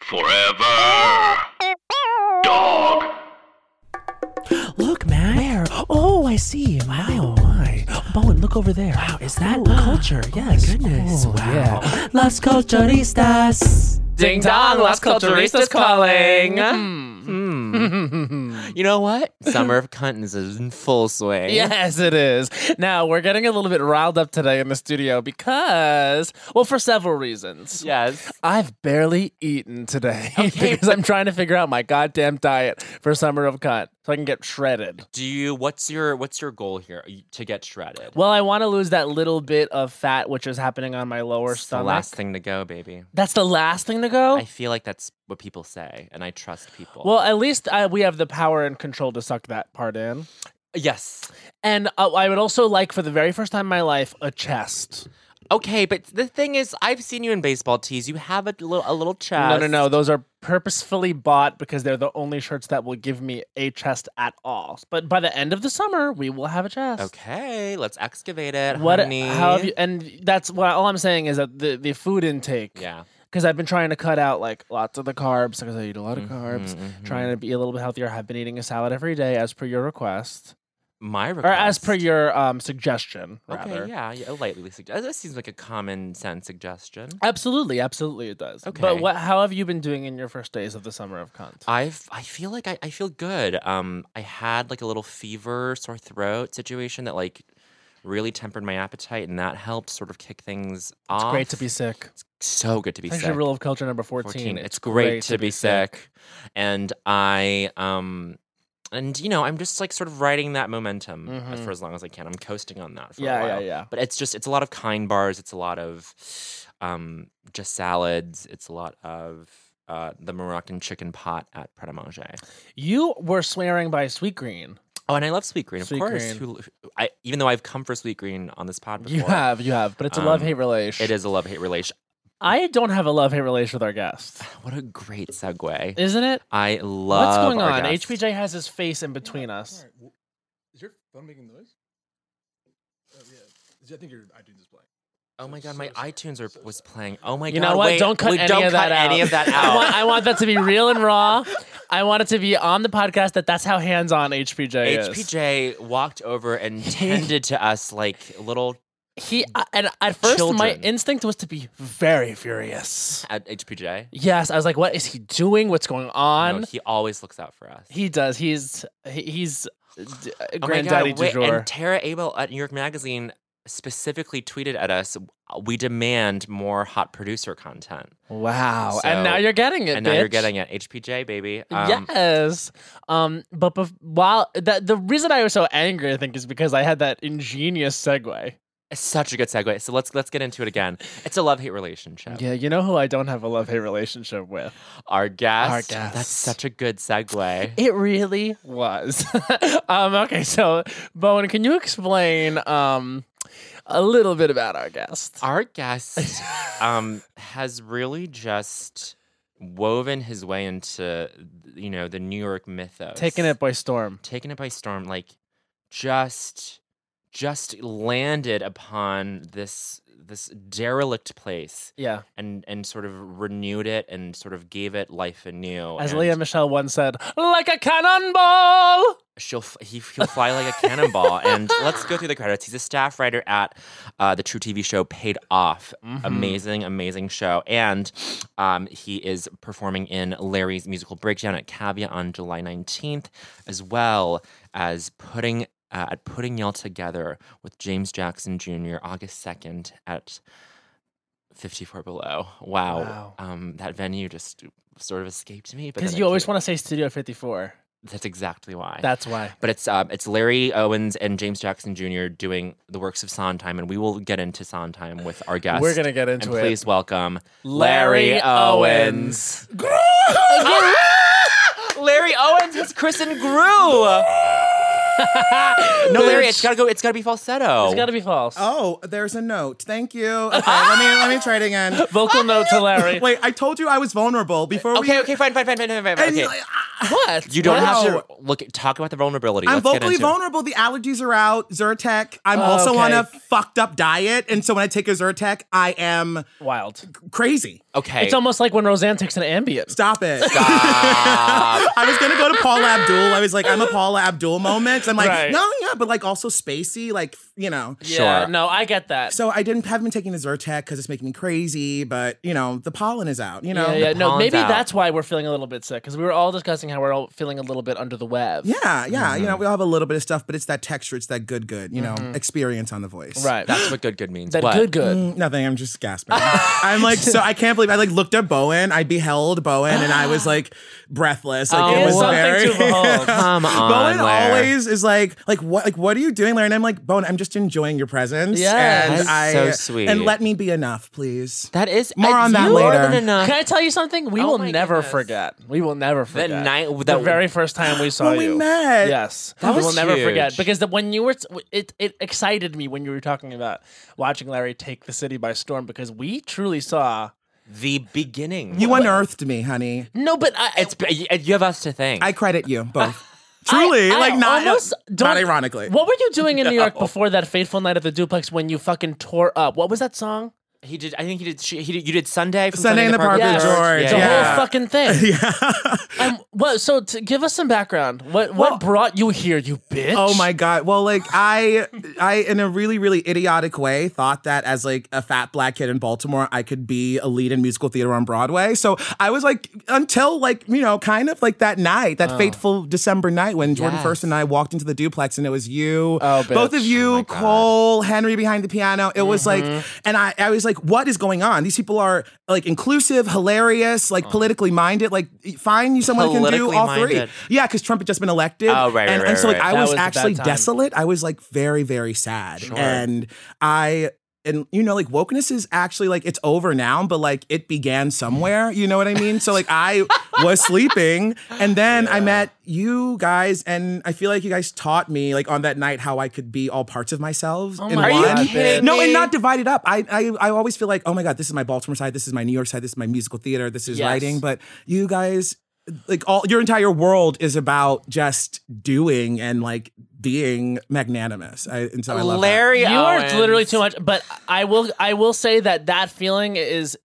Forever. Dog. Look, man. Where? Oh, I see. My, oh, my. Bowen, look over there. Wow, is that culture? Yes. My goodness. Oh, Wow. Yeah. Las Culturistas. Ding dong, Las Culturistas calling. You know what? Summer of Cunt is in full swing. Yes, it is. Now, we're getting a little bit riled up today in the studio because, well, for several reasons. Yes. I've barely eaten today because I'm trying to figure out my goddamn diet for Summer of Cunt so I can get shredded. What's your goal here to get shredded? Well, I want to lose that little bit of fat which is happening on my lower It's the stomach. last thing to go, baby. That's the last thing to go? I feel like that's what people say, and I trust people. Well, at least we have the power and control to suck that part in. yes. And I would also like, for the very first time in my life, a chest. Okay, but the thing is, I've seen you in baseball tees. You have a little chest. No. Those are purposefully bought because they're the only shirts that will give me a chest at all. But by the end of the summer, we will have a chest. Okay, let's excavate it, What? honey. How have you? And that's what all I'm saying is that the food intake. Yeah. Because I've been trying to cut out like lots of the carbs because I eat a lot of carbs. Trying to be a little bit healthier. I've been eating a salad every day as per your request, My or request. as per your suggestion. Rather. Okay, yeah, lightly suggest. That seems like a common sense suggestion. Absolutely, it does. Okay. But how have you been doing in your first days of the summer of cunt? I feel like I feel good. I had like a little fever, sore throat situation that like really tempered my appetite, and that helped sort of kick things off. It's great to be sick. So good to be Actually, sick. rule of culture number 14. It's great to be sick. And I and you know, I'm just like sort of riding that momentum for as long as I can. I'm coasting on that for a while. Yeah. But it's a lot of kind bars, it's a lot of just salads, it's a lot of the Moroccan chicken pot at Pret a Manger. You were swearing by Sweetgreen. Oh, and I love Sweetgreen, of course. Sweetgreen. Even though I've come for Sweetgreen on this pod before. You have, but it's a love-hate relation. It is a love-hate relation. I don't have a love-hate relation with our guests. What a great segue. Isn't it? I love What's going our on? guests. HPJ has his face in between us. All right. Well, is your phone making noise? Oh yeah. I think your iTunes is playing. Oh my god, my iTunes was playing. Oh my god. You know what? Wait, Don't cut any don't of that cut out. any of that out. I want that to be real and raw. I want it to be on the podcast that's how hands-on HPJ is. HPJ walked over and tended to us like little And at first, my Children. instinct was to be very furious. at HPJ. Yes, I was like, "What is he doing? What's going on?" No, he always looks out for us. He does. He's Oh my granddaddy god, du wait, jour. and Tara Abel at New York Magazine specifically tweeted at us, "We demand more hot producer content." Wow! So- and now you're getting it. And now you're bitch. getting it, HPJ baby. Yes. But while the reason I was so angry, I think, is because I had that ingenious segue. It's such a good segue. So let's get into it again. It's a love-hate relationship. Yeah, you know who I don't have a love-hate relationship with? Our guest. Our guest. That's such a good segue. It really was. Okay, so Bowen, can you explain a little bit about our guest? Our guest has really just woven his way into, the New York mythos. Taking it by storm. Taking it by storm, like just landed upon this derelict place Yeah. and sort of renewed it and sort of gave it life anew. As and Leah Michelle once said, like a cannonball. he'll fly like a cannonball. And let's go through the credits. He's a staff writer at the True TV show Paid Off. Amazing show. And he is performing in Larry's musical Breakdown at Caveat on July 19th, as well as putting Y'all Together with James Jackson Jr. August 2nd at 54 Below. Wow. That venue just sort of escaped me. Because you always want to say Studio 54. That's exactly why. That's why. But it's Larry Owens and James Jackson Jr. doing the works of Sondheim, and we will get into Sondheim with our guest. We're gonna get into and it. Please welcome Larry Owens. Larry Owens has christened Gru. No, Larry, it's gotta be falsetto. It's got to be false. Oh, there's a note. Thank you. Okay, let me try it again. Vocal note to Larry. Wait, I told you I was vulnerable before we. Okay, fine. Okay. What? You don't have Wow. to talk about the vulnerability. I'm Let's get vocally into it. vulnerable. The allergies are out. Zyrtec. I'm also on okay. a fucked up diet, and so when I take a Zyrtec, I am Wild. crazy. Okay. It's almost like when Roseanne takes an Ambien. Stop it. Stop. I was going to go to Paula Abdul. I was like, I'm a Paula Abdul moment. I'm like, Right. no, yeah, but like also spacey, like, you know. Yeah, Sure. no, I get that. So I haven't been taking the Zyrtec because it's making me crazy, but you know, the pollen is out, you know. yeah, no, pollen's maybe out. that's why we're feeling a little bit sick because we were all discussing how we're all feeling a little bit under the web. Yeah, you Mm-hmm. know, we all have a little bit of stuff, but it's that texture, it's that good, you know, experience on the voice. Right. That's what good means. that What? good. Nothing, I'm just gasping. I'm like, so I can't believe I like looked at Bowen, I beheld Bowen, and I was like breathless. Like Oh, it was something very to behold. Come on, Bowen Blair. always is like what are you doing, Larry? And I'm like, Bowen, I'm just enjoying your presence. Yes. And That's so sweet. And let me be enough, please. That is More on that more later. than enough. Can I tell you something? We Oh will my never goodness. forget. We will never forget. night- the that- very first time we saw When we you. met. Yes. That we was will never huge. forget. Because when you were, it excited me when you were talking about watching Larry take the city by storm because we truly saw. The beginning. You unearthed me, honey. No, but You have us to thank. I credit you both. Truly, I like not almost don't- not ironically. What were you doing in New York before that fateful night at the Duplex when you fucking tore up? What was that song? He did. I think he did. You did Sunday. From Sunday in the Park with with George. George. The Yeah. whole fucking thing. What? So give us some background. What brought you here, you bitch? Oh my god. Well, like I in a really, really idiotic way thought that as like a fat black kid in Baltimore, I could be a lead in musical theater on Broadway. So I was like, until like, you know, kind of like that night, that fateful December night when Jordan Yes. First and I walked into the Duplex and it was you, Oh, bitch. both of you, Oh my God. Cole, Henry behind the piano. It was like, and I was like, what is going on? These people are like inclusive, hilarious, like politically minded. Like, find you someone who can do Politically all three. minded. Yeah, because Trump had just been elected. Oh, right, and, right, and so like right. I That was was a bad actually time. desolate. I was like very, very sad. And you know, like wokeness is actually like it's over now, but like it began somewhere. You know what I mean? So like I was sleeping and then I met you guys and I feel like you guys taught me like on that night how I could be all parts of myself in my one. God, bitch. No, and not divided up. I always feel like, oh my God, this is my Baltimore side, this is my New York side, this is my musical theater, this is Yes. writing. But you guys, like all your entire world is about just doing and like being magnanimous. And so I love that. Larry, You are Owens. literally too much. But I will say that feeling is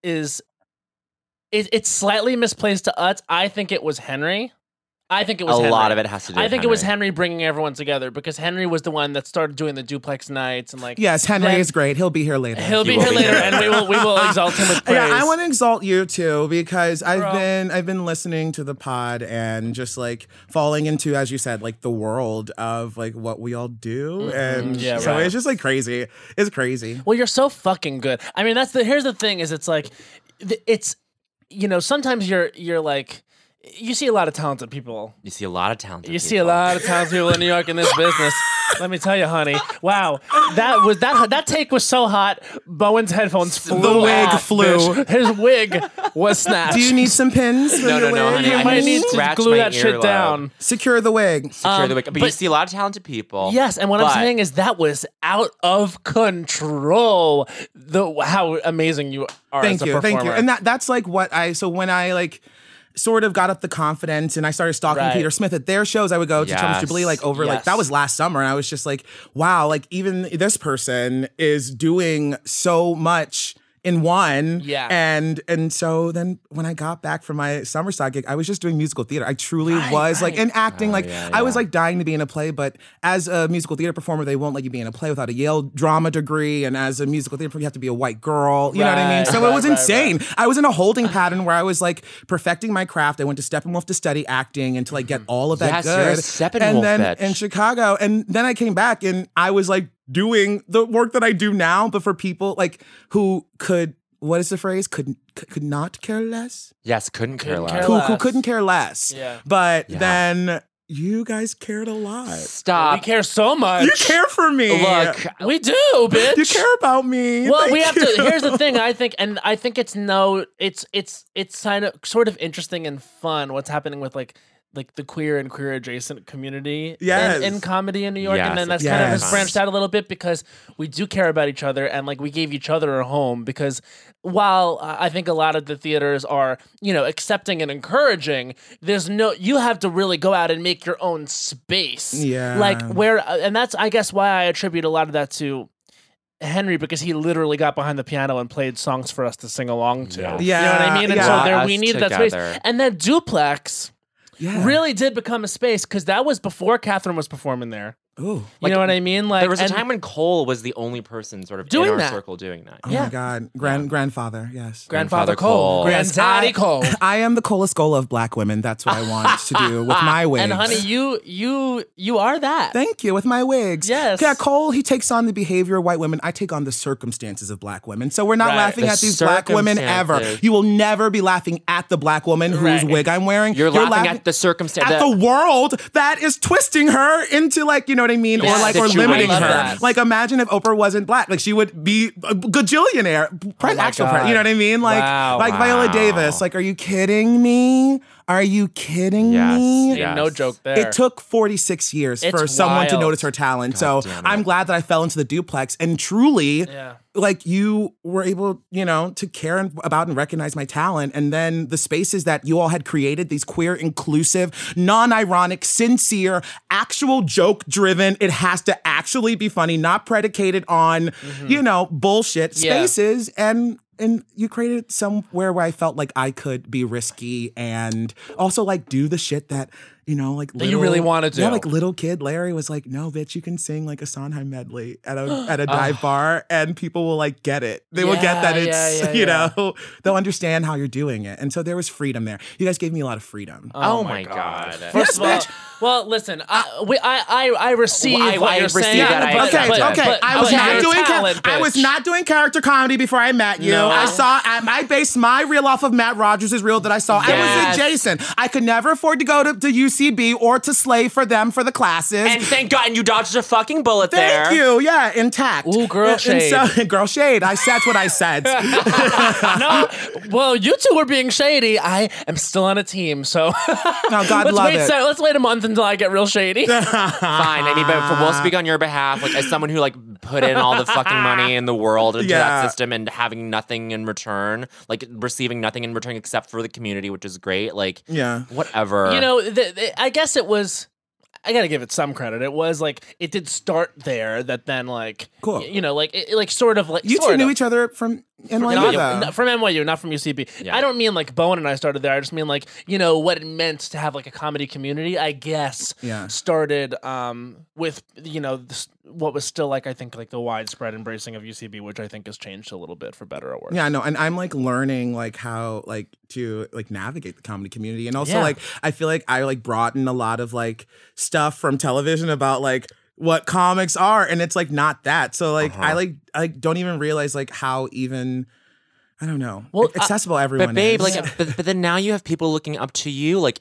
it's slightly misplaced to us. I think it was Henry. I think it was A Henry. lot of it has to do I with think it was Henry. Henry bringing everyone together because Henry was the one that started doing the Duplex nights and like Yes, Henry then- is great. He'll be here later. He'll be will here be later, here. and we will exalt him with praise. Yeah, I want to exalt you too because Bro. I've been listening to the pod and just like falling into, as you said, like the world of like what we all do, and Yeah, so right. it's just like crazy. It's crazy. Well, you're so fucking good. I mean, here's the thing: is it's like, it's you know, sometimes you're like, you see a lot of talented people. You see a lot of talented You people. see a lot of talented people in New York in this business. Let me tell you, honey. Wow, that take was so hot. Bowen's headphones flew. The wig off, flew. bitch. His wig was snatched. Do you need some pins? For No, your no, wig? honey, You I might can need to scratch glue my that shit earlobe. down. Secure the wig. Secure the wick. But you but- see a lot of talented people. Yes, and what I'm but- saying is that was out of control. How amazing you are Thank as a you, performer. thank you. And that's like what so when I like sort of got up the confidence and I started stalking Right. Peter Smith at their shows, I would go to Trump's Yes. Jubilee like over like Yes. that was last summer and I was just like, wow, like even this person is doing so much in one. Yeah. And so then when I got back from my summer stock gig, I was just doing musical theater. I truly was like in acting, like I was like dying to be in a play, but as a musical theater performer, they won't let you be in a play without a Yale drama degree. And as a musical theater performer, you have to be a white girl. You know what I mean? Right, So it was right, insane. I was in a holding pattern where I was like perfecting my craft. I went to Steppenwolf to study acting and to like get all of that Yes, good. you're a Steppenwolf and then bitch. in Chicago, and then I came back and I was like doing the work that I do now, but for people like who could. What is the phrase? Could not care less? Yes, couldn't care Couldn't less. care Who less. couldn't care less. Yeah. But Yeah. then you guys cared a lot. we Stop. care so much. You care for me. Look, We do, bitch. You care about me. Well, Thank we have you. to. Here's the thing. I think it's sort of interesting and fun what's happening with like the queer and queer adjacent community Yes. in comedy in New York, and Yes, then that's it's kind of yes. has branched out a little bit because we do care about each other and like we gave each other a home because while I think a lot of the theaters are accepting and encouraging, you have to really go out and make your own space. Yeah. and that's I guess why I attribute a lot of that to Henry because he literally got behind the piano and played songs for us to sing along to. Yeah. You know what I mean? And Yeah. so there, Us we needed that space. together. And that duplex Yeah. really did become a space because that was before Catherine was performing there. Ooh. You know what I mean? Like There was a and- time when Cole was the only person sort of Doing in our that. circle doing that. Oh Yeah. my God. Grandfather, yes. Grandfather Grandfather Cole, Cole. Granddaddy Yes, Cole. I am the Cola Scola of black women. That's what I want to do with my wigs. And honey, you are that. Thank you, with my wigs. Yes. Yeah, Cole, he takes on the behavior of white women. I take on the circumstances of black women. So we're not Right. laughing The at these black women ever. circumstances. You will never be laughing at the black woman whose Right. wig I'm wearing. You're laughing at the circumstance. at the world that is twisting her into, like, you know what I mean? Yeah. Or like, or Situation. limiting I love her. that. Like, imagine if Oprah wasn't black. Like, she would be a gajillionaire. my God. You know what I mean? Like, Wow. like Viola Wow. Davis. Like, are you kidding me? Are you kidding Yes. me? Ain't no joke there. It took 46 years It's for someone to wild. notice her talent. So damn it. I'm glad that I fell into the duplex and truly, Yeah. like, you were able, you know, to care about and recognize my talent. And then the spaces that you all had created, these queer, inclusive, non-ironic, sincere, actual joke driven, it has to actually be funny, not predicated on, you know, bullshit Yeah. spaces. And you created somewhere where I felt like I could be risky and also like do the shit that, you know, like That you really wanna do. Yeah, like little kid Larry was like, no, bitch, you can sing like a Sondheim medley at a dive bar and people will like get it. They will get that it's, yeah, you yeah. know, they'll understand how you're doing it. And so there was freedom there. You guys gave me a lot of freedom. Oh my God. First Yes, of all, bitch. well, listen, I receive I what you're received saying. that. I Okay, accept it. okay. I was not you're doing talent, I was bitch. not doing character comedy before I met you. No. I based my reel off of Matt Rogers' reel that I saw. I Yes. was adjacent. I could never afford to go to UCB or to slave for them for the classes. And thank God, and you dodged a fucking bullet there. Thank you. Yeah, intact. Ooh, girl shade. Girl shade. That's what I said. No, well, you two were being shady. I am still on a team, so No, God let's love wait. it. Let's wait a month until I get real shady. Fine. I mean, but we'll speak on your behalf, like as someone who like put in all the fucking money in the world into that Yeah. system and having nothing in return, like receiving nothing in return except for the community, which is great. Like, Yeah. whatever. You know, I guess it was. I gotta give it some credit. It was like it did start there. That then like Cool. You know, like it, like sort of like You two sort knew of. each other from NYU, Not- though. not from NYU, not from UCB. Yeah. I don't mean like Bowen and I started there. I just mean like, you know, what it meant to have like a comedy community, I guess, Yeah. started with, you know, what was still like, I think, like the widespread embracing of UCB, which I think has changed a little bit for better or worse. Yeah, no, and I'm like learning like how like to like navigate the comedy community, and also Yeah. like I feel like I like brought in a lot of like stuff from television about like what comics are, and it's like not that. So like I don't even realize like how even I don't know. Well, accessible everyone. But babe, is. like, but then now you have people looking up to you, like,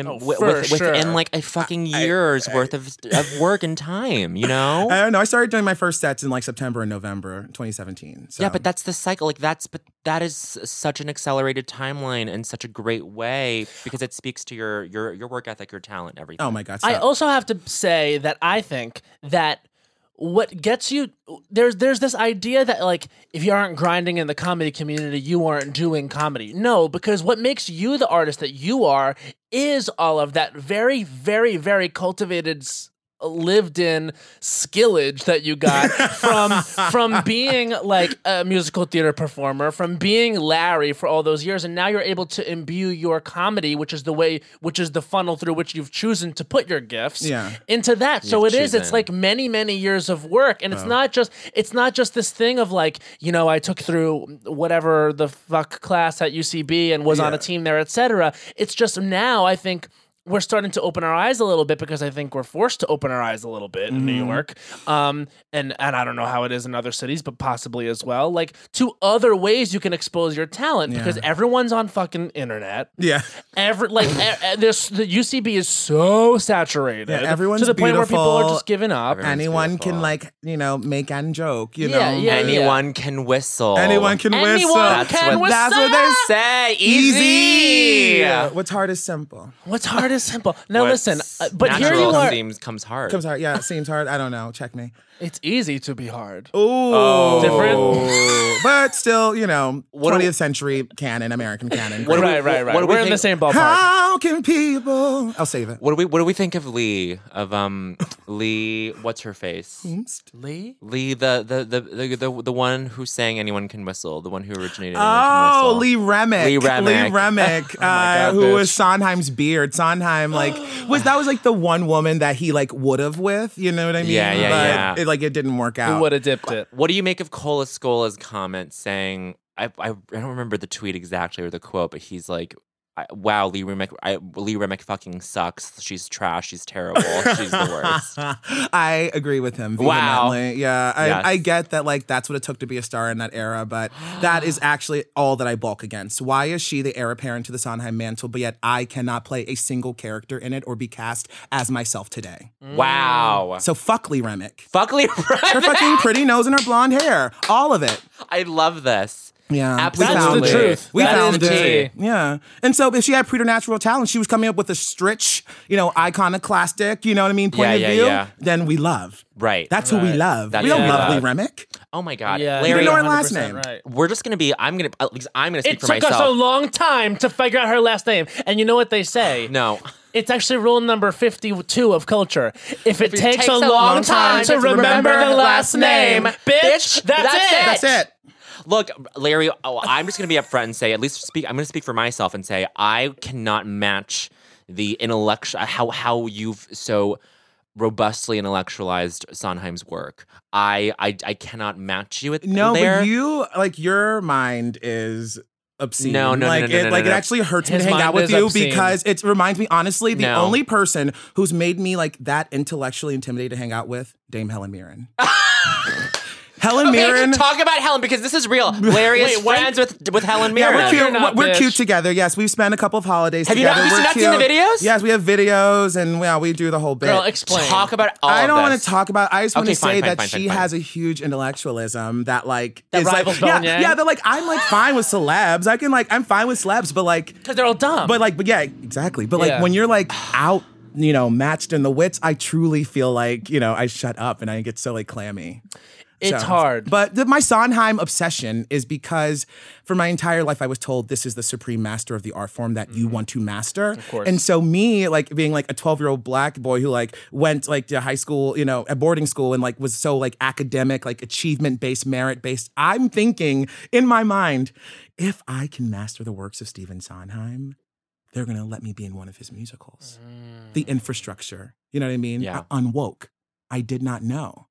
for sure. within like a fucking year's worth of work and time, you know? I don't know. I started doing my first sets in like September and November 2017. So. Yeah, but that's the cycle. Like, that is such an accelerated timeline in such a great way because it speaks to your work ethic, your talent, everything. Oh my god. I stop. also have to say that I think that what gets you there's this idea that like if you aren't grinding in the comedy community, you aren't doing comedy. No, because what makes you the artist that you are is all of that very, very, very cultivated lived in skillage that you got from being like a musical theater performer, from being Larry for all those years, and now you're able to imbue your comedy, which is the funnel through which you've chosen to put your gifts into that. So it's chosen. like many, many years of work, and it's not just this thing of like, you know, I took through whatever the fuck class at UCB and was on a team there, etc. It's just now I think we're starting to open our eyes a little bit because I think we're forced to open our eyes a little bit in New York. And I don't know how it is in other cities, but possibly as well. Like to other ways you can expose your talent because everyone's on fucking internet. Yeah. The UCB is so saturated. Yeah, everyone's to the point where people are beautiful. just giving up. Anyone beautiful. can like, you know, make and joke, you Yeah, know. yeah. Anyone can whistle. Anyone can Anyone whistle. can whistle. That's what they say. Say easy. What's hard is simple. What's hard is simple. Now What's listen, but here natural you are. comes hard. Comes hard. Yeah, it seems hard. I don't know. Check me. It's easy to be hard. Ooh. Different? But still, you know, What 20th century canon, American canon. Right. what do we We're in the think- same ballpark. How broken people. I'll save it. What do we think of Lee? Of Lee, what's her face? Lee? Lee, the one who sang "Anyone Can Whistle," the one who originated. Oh, Anyone Can Whistle. Lee Remick. Lee Remick. God, who bitch. was Sondheim's beard. Sondheim, that was like the one woman that he like would have with. You know what I mean? Yeah. It didn't work out. Who would have dipped it? What do you make of Cola Scola's comment saying? I don't remember the tweet exactly or the quote, but he's like, "Wow, Lee Remick fucking sucks. She's trash. She's terrible. She's the worst." I agree with him Wow. vehemently. Yeah, Yes. I get that like that's what it took to be a star in that era, but that is actually all that I balk against. Why is she the heir apparent to the Sondheim mantle, but yet I cannot play a single character in it or be cast as myself today? Wow. So fuck Lee Remick. Fuck Lee Her Remick. fucking pretty nose and her blonde hair. All of it. I love this. Yeah. Absolutely. That's the truth. We That is found the it. tea. Yeah. And so if she had preternatural talent, she was coming up with a stretch, iconoclastic, you know what I mean, point of view, then we love. Right. That's who we love. That's we don't who we love Lee love. Remick. Oh my God. Yeah, Larry, know her 100% last name. Right. we're just gonna be. I'm gonna speak It for took myself. us a long time to figure out her last name. And you know what they say? No. It's actually rule number 52 of culture. If it takes a a long time to remember the last name, bitch, that's it. That's it. Look, Larry, I'm just going to be upfront and say, I'm going to speak for myself and say, I cannot match the intellectual, how you've so robustly intellectualized Sondheim's work. I cannot match you No, there. but you, your mind is obscene. No, It actually hurts me His to hang mind out with is you obscene. because it reminds me, honestly, the No. only person who's made me that intellectually intimidated to hang out with, Dame Helen Mirren. Helen Mirren. Talk about Helen because this is real. Larry is friends with Helen Mirren. Yeah, we're You're cute. not, We're bitch. cute together. Yes, we've spent a couple of holidays Have you together. not- We're not seen the cute. videos? Yes, we have videos, and we do the whole bit. Girl, explain. Talk about all I of don't this. want to talk about. I just want Okay, to say fine, that fine, she fine. has a huge intellectualism that That is rivals Bowen Yang? yeah. That I'm fine with celebs. I'm fine with celebs, but Because they're all dumb. but yeah, exactly. But Yeah. when you're out, matched in the wits, I truly feel I shut up and I get so clammy. it's hard. But my Sondheim obsession is because for my entire life I was told this is the supreme master of the art form that you want to master. Of course. And so me being a 12-year-old black boy who went to high school, at boarding school and was so academic, achievement-based, merit-based, I'm thinking in my mind, if I can master the works of Stephen Sondheim, they're going to let me be in one of his musicals. The infrastructure, you know what I mean? Yeah. Unwoke. I did not know.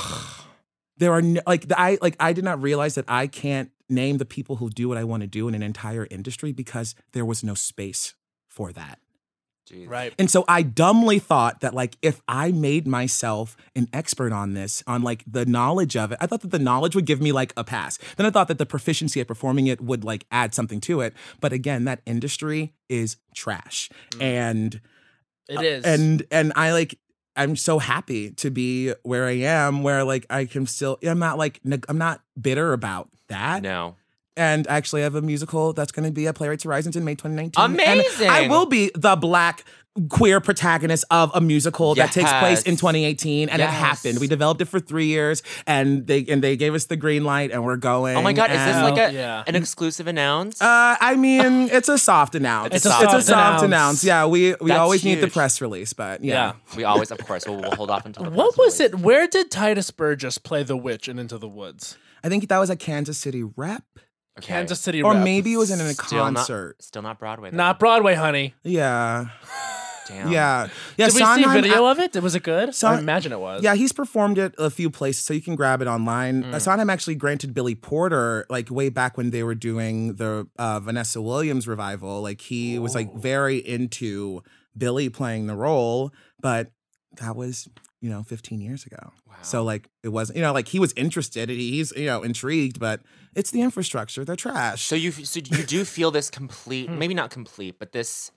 There are I did not realize that I can't name the people who do what I want to do in an entire industry because there was no space for that. Jeez. right. And so I dumbly thought that if I made myself an expert on this, on the knowledge of it, I thought that the knowledge would give me a pass. Then I thought that the proficiency at performing it would add something to it. But again, that industry is trash. And It is. and I'm so happy to be where I am, where I can still, I'm not bitter about that. No. And actually I have a musical that's going to be at Playwrights Horizons in May 2019. Amazing. And I will be the black queer protagonist of a musical that takes place in Yes. 2018. And it Yes. happened. We developed it for 3 years and they gave us the green light and we're going. Oh my God, is this And, Yeah. an exclusive announce? I mean, it's a soft announce. It's a soft announce. announce. Yeah, we That's always need the huge. press release, but yeah. we always, of course, we'll hold off until the What press was release. it? Where did Titus Burgess play the witch in Into the Woods? I think that was a Kansas City rep. Okay. Kansas City Or rep. maybe it was in a Still concert. Still not Broadway. though. Not Broadway, honey. Yeah. Damn. Yeah. Did we see Sondheim- video of it? Was it good? Son- I imagine it was. Yeah, he's performed it a few places, so you can grab it online. Sondheim actually granted Billy Porter, way back when they were doing the Vanessa Williams revival. He was very into Billy playing the role, but that was 15 years ago. Wow. So it wasn't he was interested. He's intrigued, but it's the infrastructure. They're trash. So you do feel this complete, maybe not complete, but this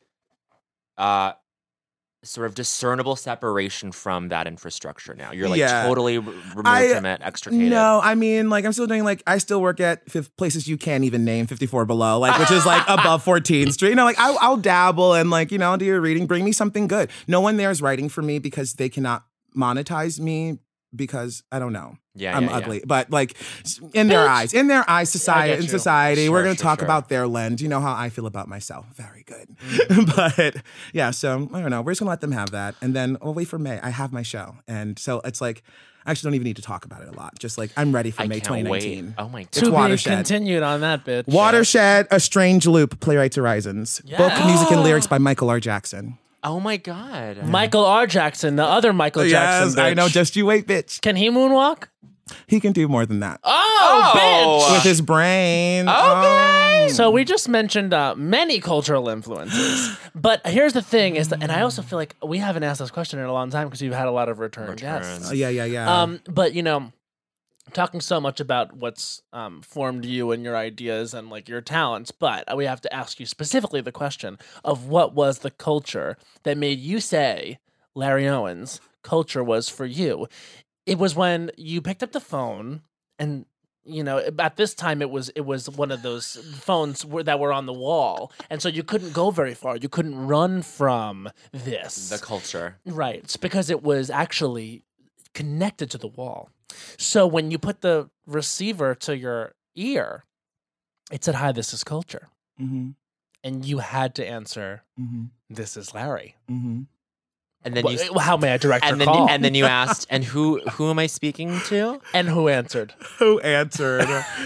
sort of discernible separation from that infrastructure now. You're Yeah. totally removed from it, extricated. No, I mean, I'm still doing I still work at places you can't even name, 54 Below, which is above 14th Street. I'll dabble and do your reading. Bring me something good. No one there is writing for me because they cannot monetize me because I don't know. Yeah, I'm yeah, yeah. ugly, but like in their eyes, society, get in you. society, we're Sure, gonna sure, talk sure. about their lens. You know how I feel about myself. Very good, Mm. but yeah. So I don't know. We're just gonna let them have that, and then we'll wait for May. I have my show, and so it's like I actually don't even need to talk about it a lot. Just like I'm ready for I May can't 2019. wait. Oh my god. It's To be Watershed. continued on that, bitch. Watershed, A Strange Loop, Playwrights Horizons. Book, Yeah. music, and lyrics by Michael R. Jackson. Oh my god. Michael R. Jackson, the other Michael Jackson. Yes, I bitch. know. Just you wait, bitch. Can he moonwalk? He can do more than that Oh, bitch! with his brain. Okay. So we just mentioned many cultural influences, but here's the thing: is that, and I also feel like we haven't asked this question in a long time because we've had a lot of return guests. Yeah. But you know, talking so much about what's formed you and your ideas and like your talents, but we have to ask you specifically the question of what was the culture that made you say Larry Owens culture was for you. It was when you picked up the phone and. You know, at this time it was one of those phones that were on the wall, and so you couldn't go very far. You couldn't run from this. The culture. Right. It's because it was actually connected to the wall. So when you put the receiver to your ear, it said, "Hi, this is Culture." Mm-hmm. And you had to answer, Mm-hmm. "This is Larry." Mm-hmm. And then How may I direct your and then call? and then you asked, and who am I speaking to? And who answered? Who answered?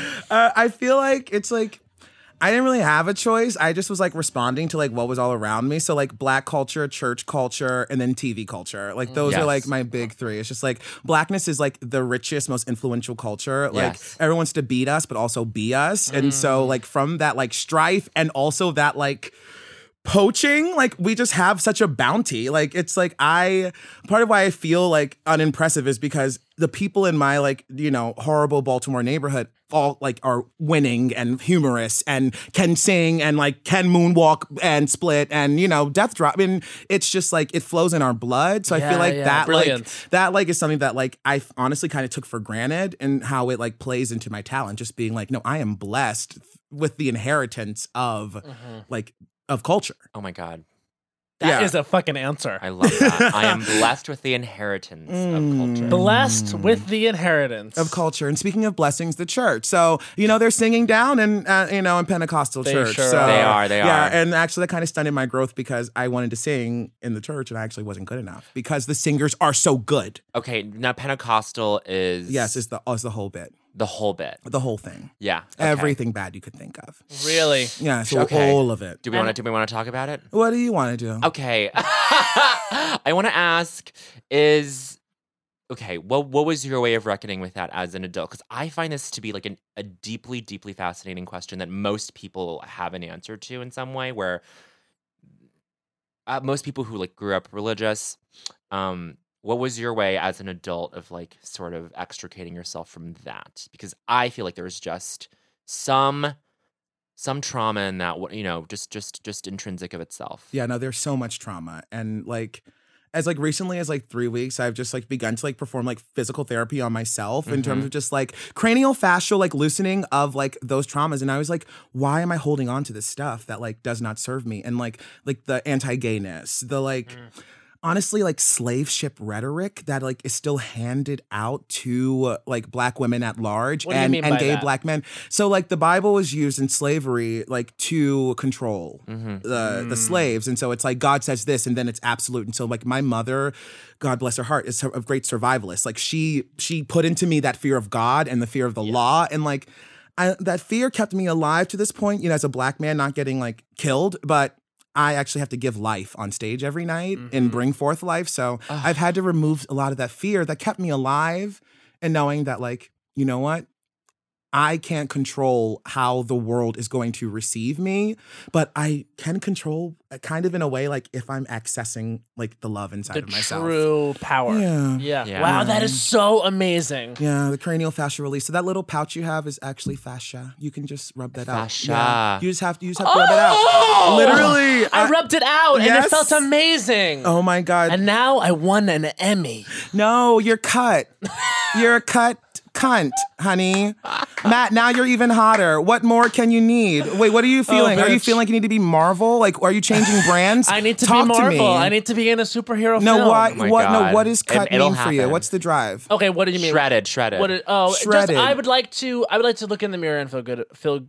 I feel like it's like I didn't really have a choice. I just was like responding to like what was all around me. So like Black culture, church culture, and then TV culture. Like those are Yes. like my big three. It's just like Blackness is like the richest, most influential culture. Like Yes. everyone wants to beat us, but also be us. And so like from that like strife and also that like poaching, like we just have such a bounty. Like it's like part of why I feel like unimpressive is because the people in my like, you know, horrible Baltimore neighborhood all like are winning and humorous and can sing and like can moonwalk and split and, you know, death drop. And it's just like it flows in our blood. So I feel like brilliant. that like is something that like I honestly kind of took for granted and how it like plays into my talent. Just being like, no, I am blessed with the inheritance of like of culture. Oh my god. That is Yeah. a fucking answer. I love that. I am blessed with the inheritance of culture. Blessed with the inheritance Of culture. And speaking of blessings, the church. So, you know, they're singing down in, you know, in Pentecostal They church. sure so, are. They Yeah, are. and actually that kind of stunted my growth because I wanted to sing in the church and I actually wasn't good enough because the singers are so good. Okay, now Pentecostal is Yes, it's the whole bit. the whole bit. The whole thing. Yeah. okay. Everything bad you could think of. Really? Yeah, so Okay. all of it. Do we want to talk about it? What do you want to do? Okay. I want to ask what was your way of reckoning with that as an adult? Because I find this to be like a deeply, deeply fascinating question that most people have an answer to in some way, where most people who like grew up religious, what was your way as an adult of like sort of extricating yourself from that? Because I feel like there's just some trauma in that, you know, just intrinsic of itself. Yeah, no, there's so much trauma. And like as like recently as like 3 weeks, I've just like begun to like perform like physical therapy on myself in terms of just like cranial fascial like loosening of like those traumas. And I was like, why am I holding on to this stuff that like does not serve me? And like the anti-gayness, the like honestly like slave ship rhetoric that like is still handed out to like Black women at large What do you and mean by gay that? Black men. So like the Bible was used in slavery like to control the slaves. And so it's like God says this and then it's absolute. And so like my mother, God bless her heart, is a great survivalist. Like she put into me that fear of God and the fear of the law. And like that fear kept me alive to this point, you know, as a Black man not getting like killed, but I actually have to give life on stage every night and bring forth life. So I've had to remove a lot of that fear that kept me alive and knowing that like, you know what? I can't control how the world is going to receive me, but I can control kind of in a way like if I'm accessing like the love inside The of myself. true power. Yeah. Yeah. Wow, that is so amazing. Yeah, the cranial fascia release. So that little pouch you have is actually fascia. You can just rub that Fascia. out. Yeah. You just have to rub it out. Literally. I rubbed it out and it Yes. felt amazing. Oh my God. And now I won an Emmy. No, you're cut. You're cut cunt, honey. Matt, now you're even hotter. What more can you need? Wait, what are you feeling? Are you bitch. feeling like you need to be Marvel? Like, are you changing brands? I need to Talk be Marvel. To me. I need to be in a superhero No, film. what? Oh my What? No, God. what does cut It'll mean for you? happen. What's the drive? Okay, what do you mean? Shredded. What? Shredded. I would like to look in the mirror and feel good.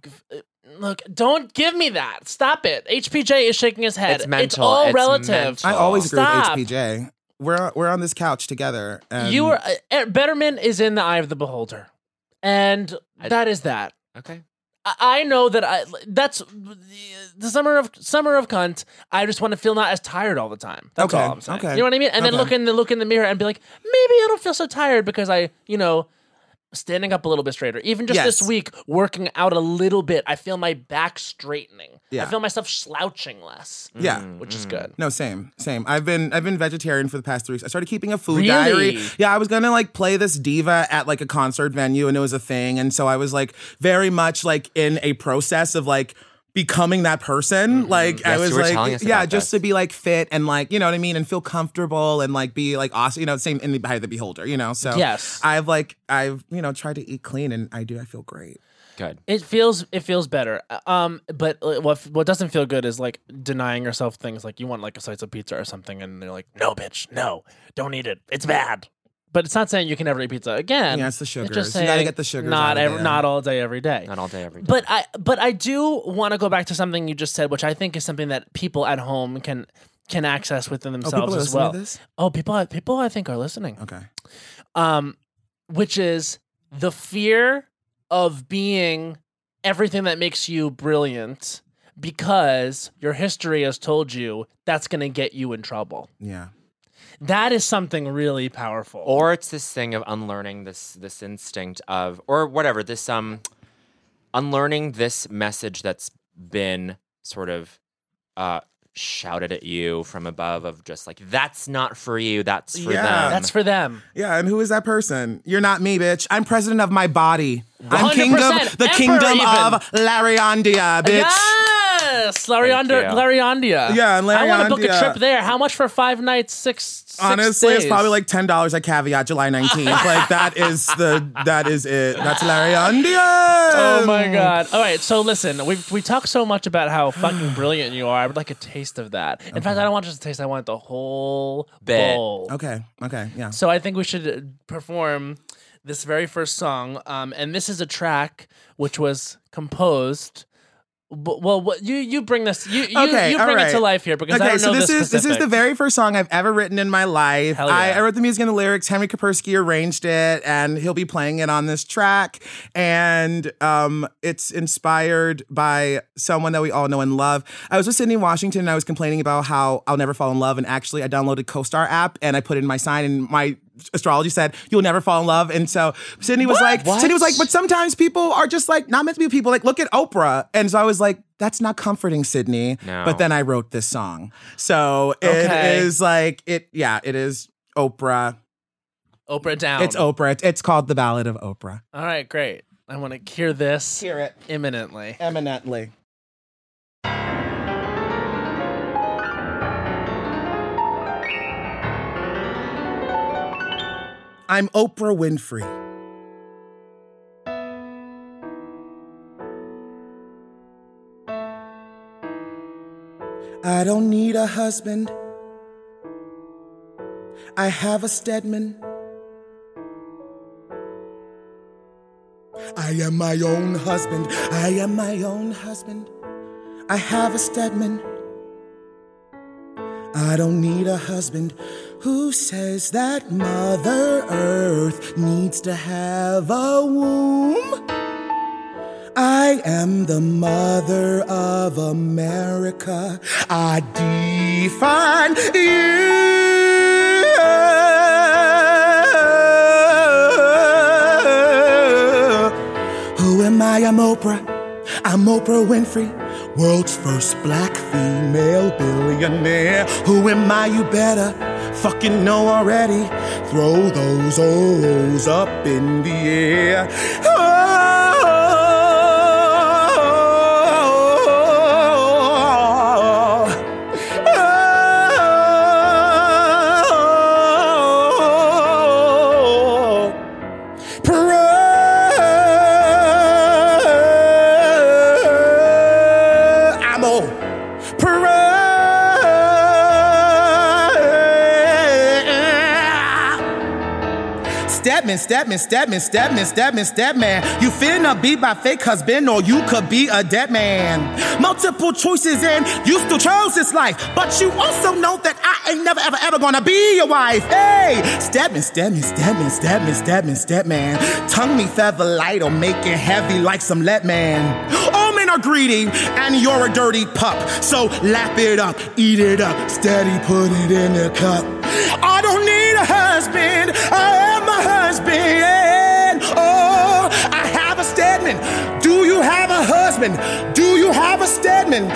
Look, don't give me that. Stop it. HPJ is shaking his head. It's mental. It's all It's relative. mental. I always agree Stop. with HPJ. We're on this couch together. And You are betterment is in the eye of the beholder, and that is that. Okay. I know that that's the summer of cunt. I just want to feel not as tired all the time. That's Okay, all I'm saying. okay, You know what I mean? And then okay. look in the mirror and be like, maybe I don't feel so tired because I, standing up a little bit straighter. Even just Yes. this week, working out a little bit, I feel my back straightening. Yeah. I feel myself slouching less. Yeah. Which is good. No, same. I've been vegetarian for the past 3 weeks. I started keeping a food Really? diary. Yeah, I was gonna like play this diva at like a concert venue, and it was a thing. And so I was like very much like in a process of like becoming that person. Like I Yes, was you were like, telling us yeah, about just this. to be like fit and like, you know what I mean, and feel comfortable and like be like awesome, same in the eye of the beholder, So Yes. I've tried to eat clean, and I feel great. Good. It feels better. But what doesn't feel good is like denying yourself things like you want like a slice of pizza or something, and they're like, no, bitch, no, don't eat it. It's bad. But it's not saying you can never eat pizza again. Yeah, it's the It's sugars. just You gotta saying get the sugars Not out of there. not all day, every day. Not all day, every day. But I do want to go back to something you just said, which I think is something that people at home can access within Oh, themselves people are as listening well. to this? Oh, people I think are listening. Okay. Which is the fear of being everything that makes you brilliant because your history has told you that's going to get you in trouble. Yeah. That is something really powerful. Or it's this thing of unlearning this instinct of, or whatever, this unlearning this message that's been sort of shouted at you from above of just like, that's not for you, that's for Yeah. them. that's for them. Yeah, and who is that person? You're not me, bitch. I'm president of my body. I'm king of 100%. the Emperor kingdom even. of Lariandia, bitch. Yes, Lariandia. Yeah, and I want to book a Lariandia. trip there. How much for 5 nights, 6 Honestly, days? it's probably like $10 at Caveat July 19th. Like that is it. That's Lariandia. Oh my god! All right, so listen, we talk so much about how fucking brilliant you are. I would like a taste of that. In fact, I don't want just a taste. I want the whole Bit. bowl. Okay, yeah. So I think we should perform this very first song, and this is a track which was composed. Well, what you bring this? You Okay, bring all it to right. life here because I don't know this the is the specifics. very first song I've ever written in my life. Hell yeah. I wrote the music and the lyrics. Henry Kapersky arranged it, and he'll be playing it on this track. And it's inspired by someone that we all know and love. I was with Sydney Washington, and I was complaining about how I'll never fall in love. And actually, I downloaded CoStar app, and I put in my sign, and my astrology said you'll never fall in love. And so Sydney was like, but sometimes people are just like not meant to be people. Like, look at Oprah. And so I was like, that's not comforting, Sydney. No. But then I wrote this song. So it Okay. is like it is Oprah. Oprah down. It's Oprah. It's called The Ballad of Oprah. All right, great. I want to hear this Hear it imminently. eminently. I'm Oprah Winfrey. I don't need a husband. I have a Stedman. I am my own husband. I am my own husband. I have a Stedman. I don't need a husband who says that Mother Earth needs to have a womb. I am the mother of America. I define you. Who am I? I'm Oprah. I'm Oprah Winfrey, world's first black female billionaire. Who am I? You better fucking know already. Throw those O's up in the air. Stepman. You finna be my fake husband or you could be a dead man. Multiple choices and you still chose this life. But you also know that I ain't never, ever gonna be your wife. Hey, Stepman. Tongue me feather light or make it heavy like some lead man. All men are greedy and you're a dirty pup. So lap it up, eat it up, steady put it in the cup. I don't need a husband, I am a husband. Oh, I have a Stedman. Do you have a husband? Do you have a Stedman?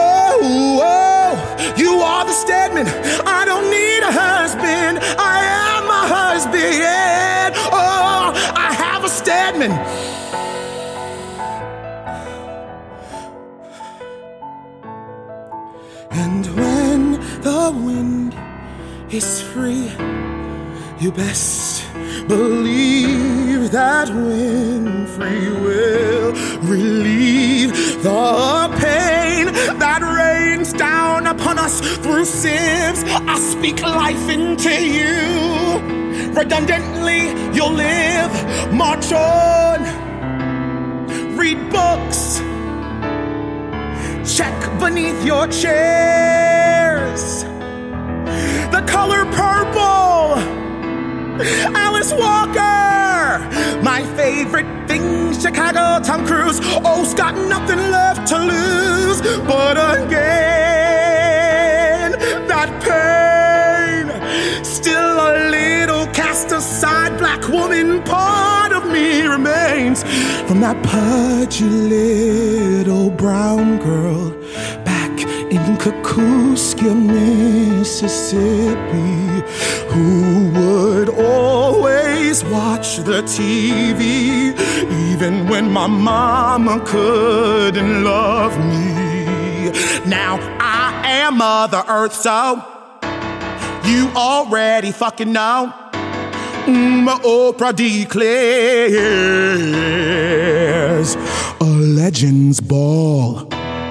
Oh, you are the Stedman. I don't need a husband, I am a husband. Oh, I have a Stedman. And when the wind is free, you best believe that Winfrey will relieve the pain that rains down upon us through sieves. I speak life into you. Redundantly, you'll live. March on. Read books. Check beneath your chairs. The color purple. Alice Walker. My favorite thing, Chicago, Tom Cruise. Oh's got nothing left to lose. But again, that pain. Still a little cast aside black woman part of me remains. From that pudgy little brown girl back in Kukooska, Mississippi, who would always watch the TV, even when my mama couldn't love me. Now I am Mother Earth, so you already fucking know. Oprah declares a Legends Ball.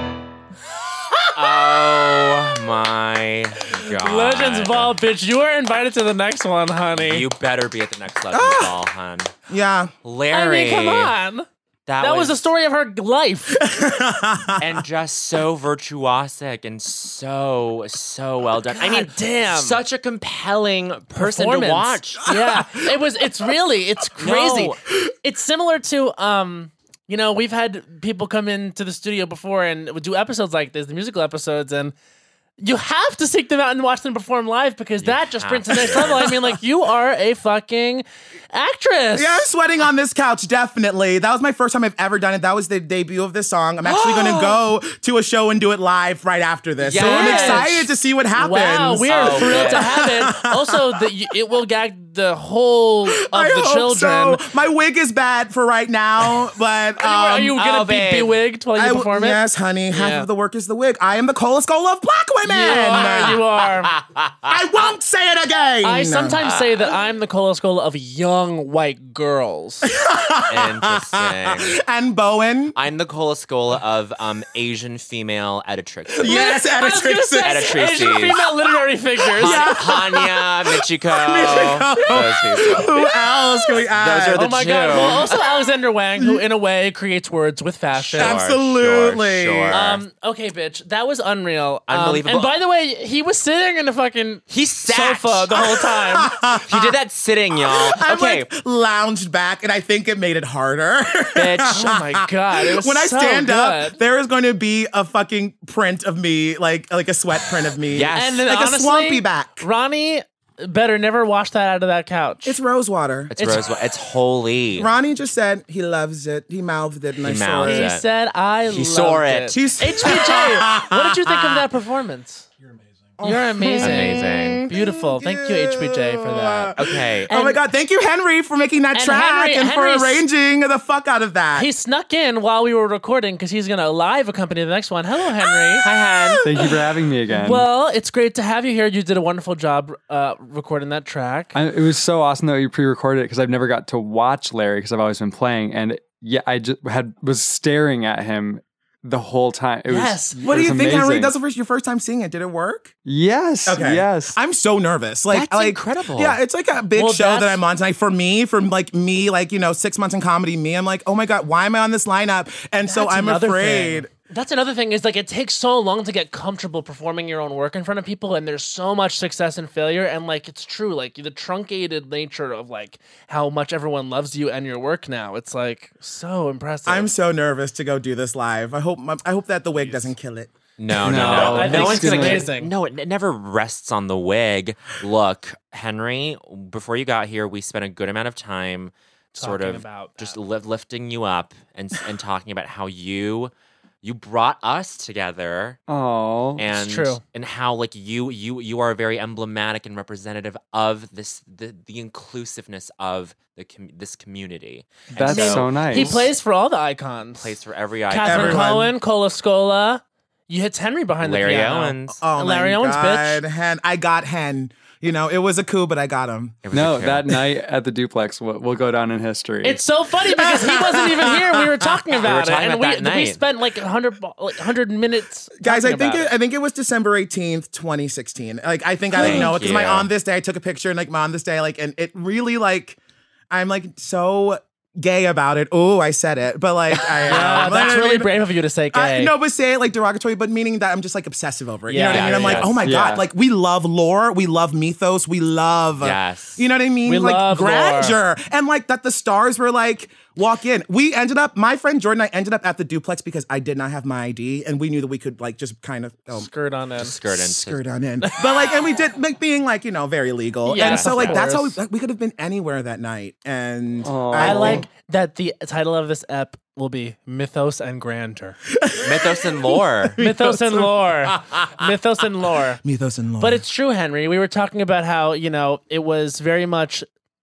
Oh my God. Legends Ball, bitch. You are invited to the next one, honey. You better be at the next Legends Ball, hun. Yeah. Larry. I mean, come on. That was the story of her life. And just so virtuosic and so well done. I mean, damn. Such a compelling person to watch. Yeah. It's crazy. No. It's similar to we've had people come into the studio before and do episodes like this, the musical episodes, and you have to seek them out and watch them perform live because that just brings to the next level. I mean, like, you are a fucking actress. Yeah, I'm sweating on this couch, definitely. That was my first time I've ever done it. That was the debut of this song. I'm actually going to go to a show and do it live right after this. Yes. So I'm excited to see what happens. Wow, we are thrilled to have it. Also, it will gag the whole of the children. So. My wig is bad for right now, but are you going to be bewigged while you perform it? Yes, honey. Half of the work is the wig. I am the Cola Skola of black women. You are. I won't say it again. I sometimes say that I'm the Cola Skola of young white girls. Interesting. And Bowen. I'm the Cola Skola of Asian female editrix. Yes, editrix. Asian female literary figures. Hanya, Michiko. Those people. Who else can we add? Those are the Oh my two. God. Well, also Alexander Wang, who in a way creates words with fashion. Absolutely. Sure. Okay, bitch. That was unreal. Unbelievable. And by the way, he was sitting in the fucking sofa the whole time. He did that sitting, y'all. I lounged back, and I think it made it harder. Bitch. Oh my God. It was When I so stand up, good. there is going to be a fucking print of me, like a sweat print of me. Yes. And then Like honestly, a swampy back. Ronnie better never wash that out of that couch. It's rose water. It's rose. It's holy. Ronnie just said he loves it. He mouthed it, and I saw mouthed it. He said, I He saw loved it. HBJ, what did you think of that performance? You're amazing. You're amazing. Amazing. Beautiful. Thank you, HBJ, for that. Okay. Oh my God. Thank you, Henry, for making that and track and for Henry's- arranging the fuck out of that. He snuck in while we were recording because he's going to live accompany the next one. Hello, Henry. Hi, Han. Thank you for having me again. Well, it's great to have you here. You did a wonderful job recording that track. It was so awesome that you pre-recorded it because I've never got to watch Larry because I've always been playing, and yeah, I just was staring at him the whole time. It Yes. was. What do it you was think, Henry? amazing. That's your first time seeing it. Did it work? Yes. Okay. Yes. I'm so nervous. Like, That's incredible. Yeah, it's like a big Well, show that that's- I'm on tonight. For me, 6 months in comedy, I'm like, oh my God, why am I on this lineup? And so That's I'm another afraid. thing. That's another thing is like it takes so long to get comfortable performing your own work in front of people, and there's so much success and failure, and like it's true, like the truncated nature of like how much everyone loves you and your work now. It's like so impressive. I'm so nervous to go do this live. I hope that the wig doesn't kill it. No. I think No one's it's gonna get amazing. No, it never rests on the wig. Look, Henry, before you got here, we spent a good amount of time sort Talking of about just that. lifting you up and talking about how you brought us together. Oh. And true. and how like you are very emblematic and representative of the inclusiveness of this community. And That's so nice. He plays for all the icons. plays for every icon. Catherine Everyone. Cohen, Cola Scola. You hit Henry behind Larry the piano. Owens. Oh Larry my Owens, God, bitch. Hen. I got Hen. It was a coup, but I got him. It was No, a that coup. night at the duplex will go down in history. It's so funny because he wasn't even here. We were talking about it, talking and about that we night. spent like 100 minutes. Guys, I talking think about I think it was December 18th, 2016. Like I think I Thank know it because you. on this day I took a picture and like on this day and it really I'm like so gay about it. Oh, I said it, but like I am. Yeah, that's really brave of you to say gay. No, but say it like derogatory, but meaning that I'm just like obsessive over it. You know Yeah. what I mean? I'm like, Yes. oh my Yeah. God, like we love lore, we love mythos, we love, Yes. you know what I mean? We like love grandeur. And like that the stars were like, walk in. My friend Jordan and I ended up at the duplex because I did not have my ID and we knew that we could like just kind of Skirt on in. skirt on in. But like, and we did like being like, very legal. Yeah, and so of like, that's how course. we could have been anywhere that night. And I like that the title of this ep will be Mythos and Grandeur. Mythos and lore. Mythos and lore. Mythos and lore. mythos and lore. But it's true, Henry. We were talking about how, it was very much,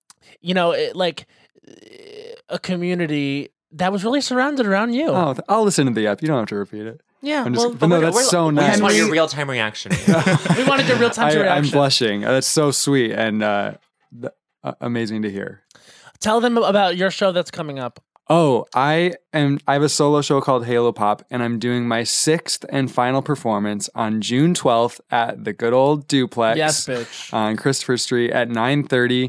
like a community that was really surrounded around you. Oh, I'll listen to the app. You don't have to repeat it. Yeah, I'm just, well, but no, that's so We nice. just want your Henry- real-time reaction. we wanted your real-time I'm reaction. blushing. That's so sweet and amazing to hear. Tell them about your show that's coming up. Oh, I have a solo show called Halo Pop, and I'm doing my 6th and final performance on June 12th at the good old Duplex. Yes, bitch. On Christopher Street at 9:30.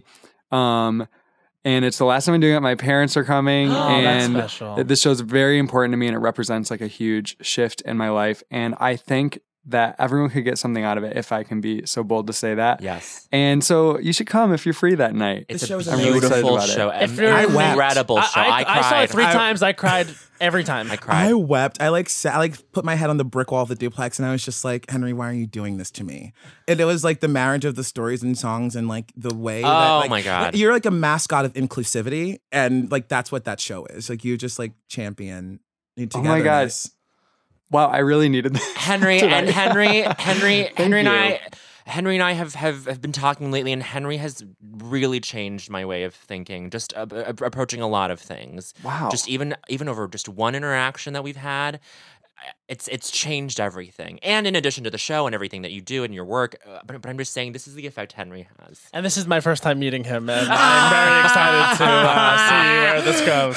And it's the last time I'm doing it. My parents are coming, that's and special. this show is very important to me, and it represents like a huge shift in my life. And I think that everyone could get something out of it if I can be so bold to say that. Yes. And so you should come if you're free that night. It's a show's I'm really excited beautiful about it. show. If you're- I wept. Incredible show. I cried. I saw it 3 times. I cried every time. I cried. I wept. I put my head on the brick wall of the duplex and I was just like, Henry, why are you doing this to me? And it was like the marriage of the stories and songs and like the way that Oh like, my God. you're like a mascot of inclusivity and like that's what that show is. Like you just like champion Oh my God. Wow, I really needed that. Henry and Henry and you. I have been talking lately, and Henry has really changed my way of thinking. Just approaching a lot of things. Wow. Just even over just one interaction that we've had, it's changed everything. And in addition to the show and everything that you do in your work, but I'm just saying this is the effect Henry has. And this is my first time meeting him, and I'm very excited to see where this goes.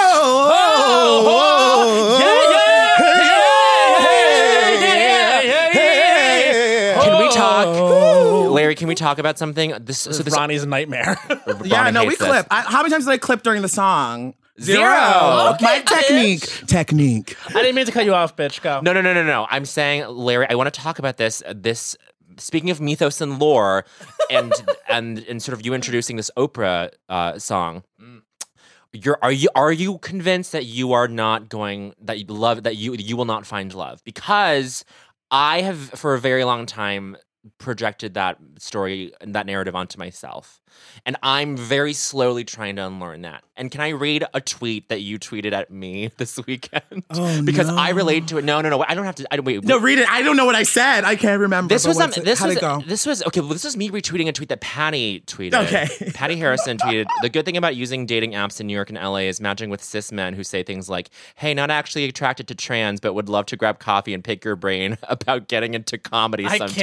Can we talk, Larry? Can we talk about something? This is Ronnie's nightmare. Yeah, Ronnie no, we hates this. clip. How many times did I clip during the song? Zero. My technique. I didn't mean to cut you off, bitch. Go. No. I'm saying, Larry, I want to talk about this. Speaking of mythos and lore, and and sort of you introducing this Oprah song. Are you convinced that you are not going that you will not find love? Because I have for a very long time projected that story and that narrative onto myself. And I'm very slowly trying to unlearn that. And can I read a tweet that you tweeted at me this weekend? Oh, because no. I relate to it. No. I don't have to. Wait. No, read it. I don't know what I said. I can't remember. This but was what's it? How'd it go? This was me retweeting a tweet that Patty tweeted. Okay. Patty Harrison tweeted, "The good thing about using dating apps in New York and LA is matching with cis men who say things like, 'Hey, not actually attracted to trans, but would love to grab coffee and pick your brain about getting into comedy I sometime.'" can't even.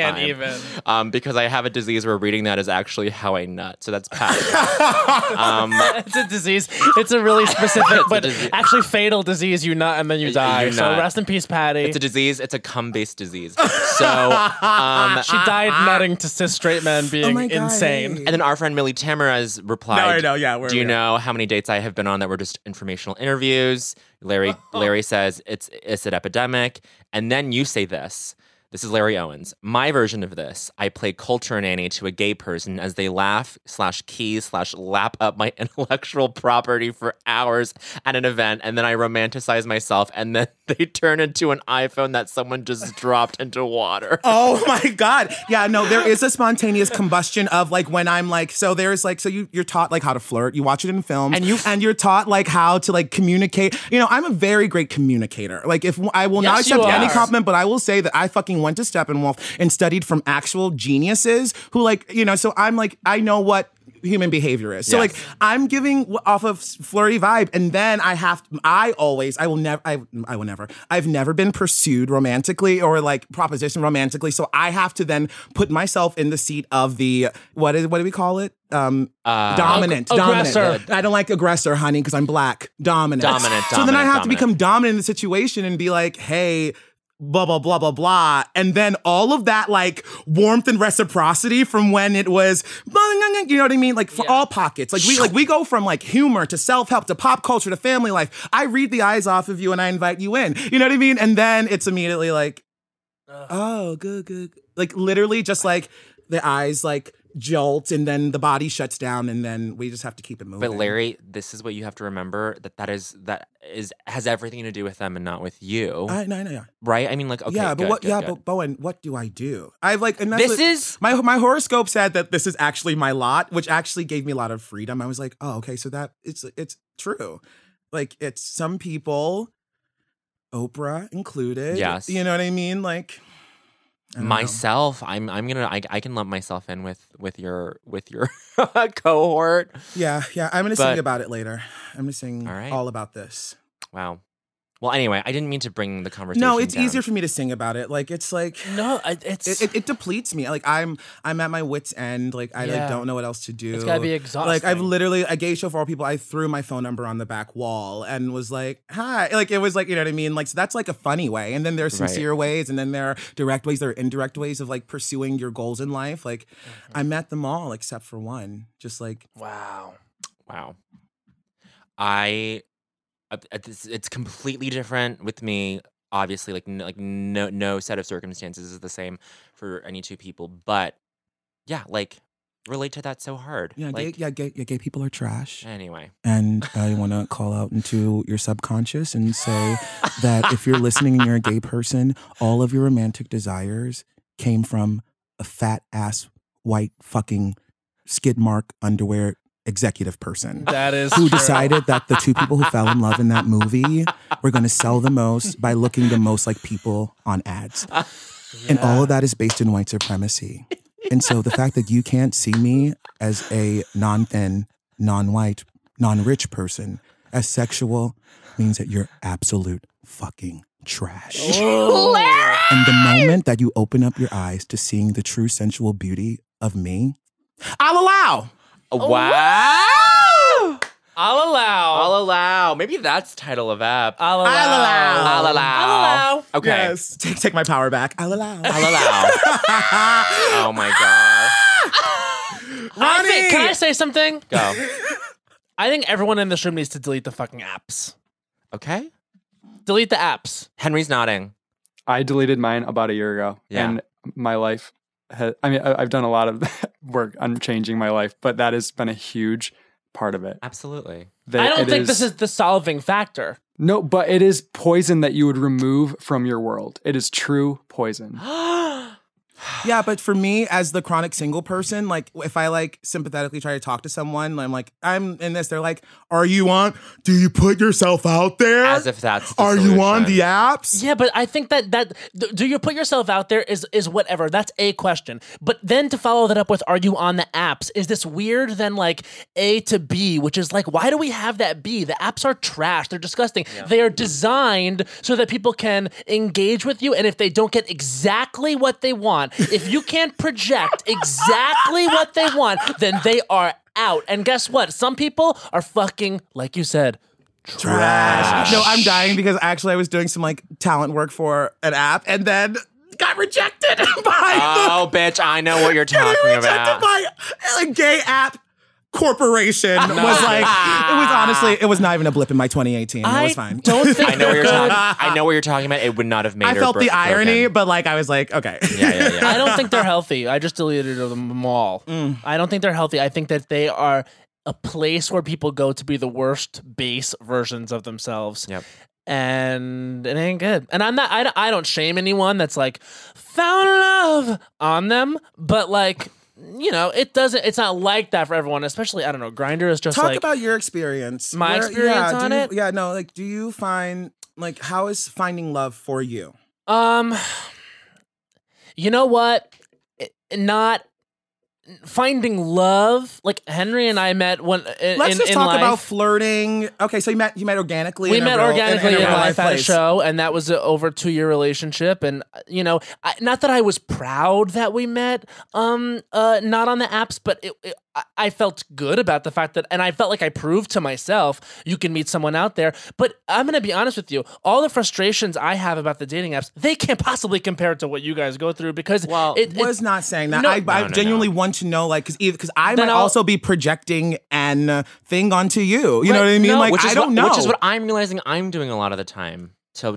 Because I have a disease where reading that is actually how I nut. So that's Patty. It's a disease. It's a really specific, but disease. actually fatal disease. You nut and then you die. You So nut. rest in peace, Patty. It's a disease. It's a cum-based disease. So, She died nutting to cis straight men being my God. insane. and then our friend Millie Tamarez replied, No, I know, yeah, do you know how many dates I have been on that were just informational interviews? Larry says it's an epidemic. And then you say this. This is Larry Owens. My version of this, I play culture nanny to a gay person as they laugh/keys/lap up my intellectual property for hours at an event, and then I romanticize myself, and then they turn into an iPhone that someone just dropped into water. Oh my God. Yeah, no, there is a spontaneous combustion of like when I'm like, so there's like, so you're taught like how to flirt. You watch it in films And you're taught like how to like communicate. You know, I'm a very great communicator. Like if I will not Yes, you accept any are. compliment, but I will say that I fucking went to Steppenwolf and studied from actual geniuses who like, you know, so I'm like, I know what human behavior is. So Yes. like I'm giving off of flirty vibe, and then I've never been pursued romantically or like propositioned romantically. So I have to then put myself in the seat of the what do we call it? Dominant. Aggressor. Dominant. I don't like aggressor, honey, because I'm black. Dominant. Dominant, So then I have to dominant. become dominant in the situation and be like, hey, blah, blah, blah, blah, blah. And then all of that like warmth and reciprocity from when it was, you know what I mean? Like for all pockets. Like we go from like humor to self-help to pop culture to family life. I read the eyes off of you and I invite you in. You know what I mean? And then it's immediately like, oh, good. Like literally just like the eyes like jolt and then the body shuts down and then we just have to keep it moving. But Larry, this is what you have to remember, that has everything to do with them and not with you. I know. Right? I mean, like, okay, Yeah, good, good. but Bowen, what do I do? I've like, and that's This what- is- my horoscope said that this is actually my lot, which actually gave me a lot of freedom. I was like, oh, okay, so that it's true. Like it's some people, Oprah included. Yes. You know what I mean? Like I don't know. Myself, I can lump myself in with your cohort. Yeah. I'm gonna But- sing about it later. I'm gonna sing All right. all about this. Wow. Well, anyway, I didn't mean to bring the conversation No, it's down. easier for me to sing about it. Like it's like No, it's it depletes me. Like I'm at my wit's end. Like I Yeah. like don't know what else to do. It's gotta be exhausting. Like I've literally a gay show for all people. I threw my phone number on the back wall and was like, "Hi." Like it was like, you know what I mean? Like so that's like a funny way. And then there's Right. sincere ways, and then there are direct ways, there are indirect ways of like pursuing your goals in life. Like I met them all except for one. Just like wow. It's completely different with me. Obviously, no set of circumstances is the same for any two people. But yeah, like relate to that so hard. gay people are trash. Anyway, And I want to call out into your subconscious and say that if you're listening and you're a gay person, all of your romantic desires came from a fat ass white fucking skid mark underwear executive person That is who true. decided that the two people who fell in love in that movie were going to sell the most by looking the most like people on ads. And all of that is based in white supremacy. And so the fact that you can't see me as a non-thin, non-white, non-rich person as sexual means that you're absolute fucking trash. And the moment that you open up your eyes to seeing the true sensual beauty of me, I'll allow. wow! I'll allow. I'll allow. Maybe that's title of app. I'll allow. I'll allow. I'll allow. Okay. Yes. Take my power back. I'll allow. I'll allow. Oh my god. Can I say something? Go. I think everyone in this room needs to delete the fucking apps. Okay. Delete the apps. Henry's nodding. I deleted mine about a year ago, Yeah. and my life has, I mean, I've done a lot of work on changing my life, but that has been a huge part of it. Absolutely. I don't think this is the solving factor. No, but it is poison that you would remove from your world. It is true poison. Yeah, but for me, as the chronic single person, like if I like sympathetically try to talk to someone, I'm like, I'm in this. They're like, "Are you on? Do you put yourself out there? As if that's the Are you on solution. the apps?" Yeah, but I think that do you put yourself out there is whatever. That's a question. But then to follow that up with, are you on the apps? Is this weird than like A to B, which is like, why do we have that B? The apps are trash. They're disgusting. They are designed so that people can engage with you. And if they don't get exactly what they want, want. If you can't project exactly what they want, then they are out. And guess what? Some people are fucking, like you said, trash. No, I'm dying because actually I was doing some like talent work for an app and then got rejected by bitch, I know what you're talking about. by a gay app corporation. Was like, it was honestly, it was not even a blip in my 2018. It was fine. Don't think I know what they're you're good. talking. I know what you're talking about. It would not have made. I her felt the irony, broken. but like I was like, okay. Yeah. I don't think they're healthy. I just deleted them all. I don't think they're healthy. I think that they are a place where people go to be the worst base versions of themselves. Yep. And it ain't good. And I don't shame anyone that's like found love on them, but like, you know, it's not like that for everyone, especially, I don't know, Grindr is just Talk like about your experience. my experience on it? Yeah, no, like, do you find, like, how is finding love for you? You know what? Not finding love. Like Henry and I met when Let's just in talk life. about flirting. Okay, so you met organically. We in a met real- organically in a real life at a place. show, and that was an over 2-year relationship. And you know, not that I was proud that we met, not on the apps, but I felt good about the fact that, and I felt like I proved to myself you can meet someone out there. But I'm gonna be honest with you, all the frustrations I have about the dating apps, they can't possibly compare to what you guys go through because it was not saying that. No. I genuinely want to know, like, because I Then might I'll- also be projecting an thing onto you. You know what I mean? No, like, Which is I don't know. Which is what I'm realizing I'm doing a lot of the time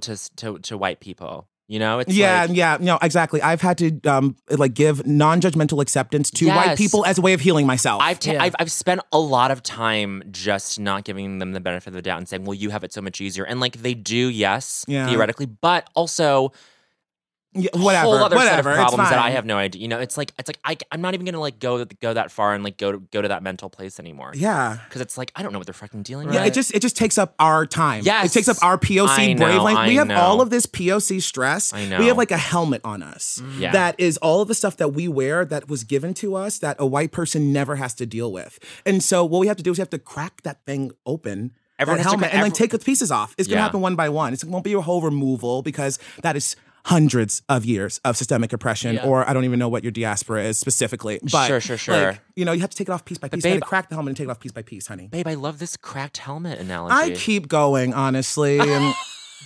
to white people. You know, it's Yeah, like, no, exactly. I've had to like give non-judgmental acceptance to white Yes. people as a way of healing myself. I've spent a lot of time just not giving them the benefit of the doubt and saying, well, you have it so much easier. And like they do, yes, Yeah. theoretically, but also Yeah, a whatever, whole other set of it's problems that I fine. have no idea. You know, it's like I'm not even gonna like go that far and like go to that mental place anymore. Yeah. Because it's like I don't know what they're fucking dealing Yeah, with. it just takes up our time. Yes. It takes up our POC I know, wavelength. We I have know. all of this POC stress. I know. We have like a helmet on us. Yeah. That is all of the stuff that we wear that was given to us that a white person never has to deal with. And so what we have to do is we have to crack that thing open. Everyone that has to helmet cra- and like every- take the pieces off. It's gonna Yeah. happen one by one. It won't be a whole removal because that is hundreds of years of systemic oppression, Yeah. or I don't even know what your diaspora is specifically. But Sure. like, you know, you have to take it off piece by piece. You babe- gotta crack the helmet and take it off piece by piece, honey. Babe, I love this cracked helmet analogy. I keep going, honestly. And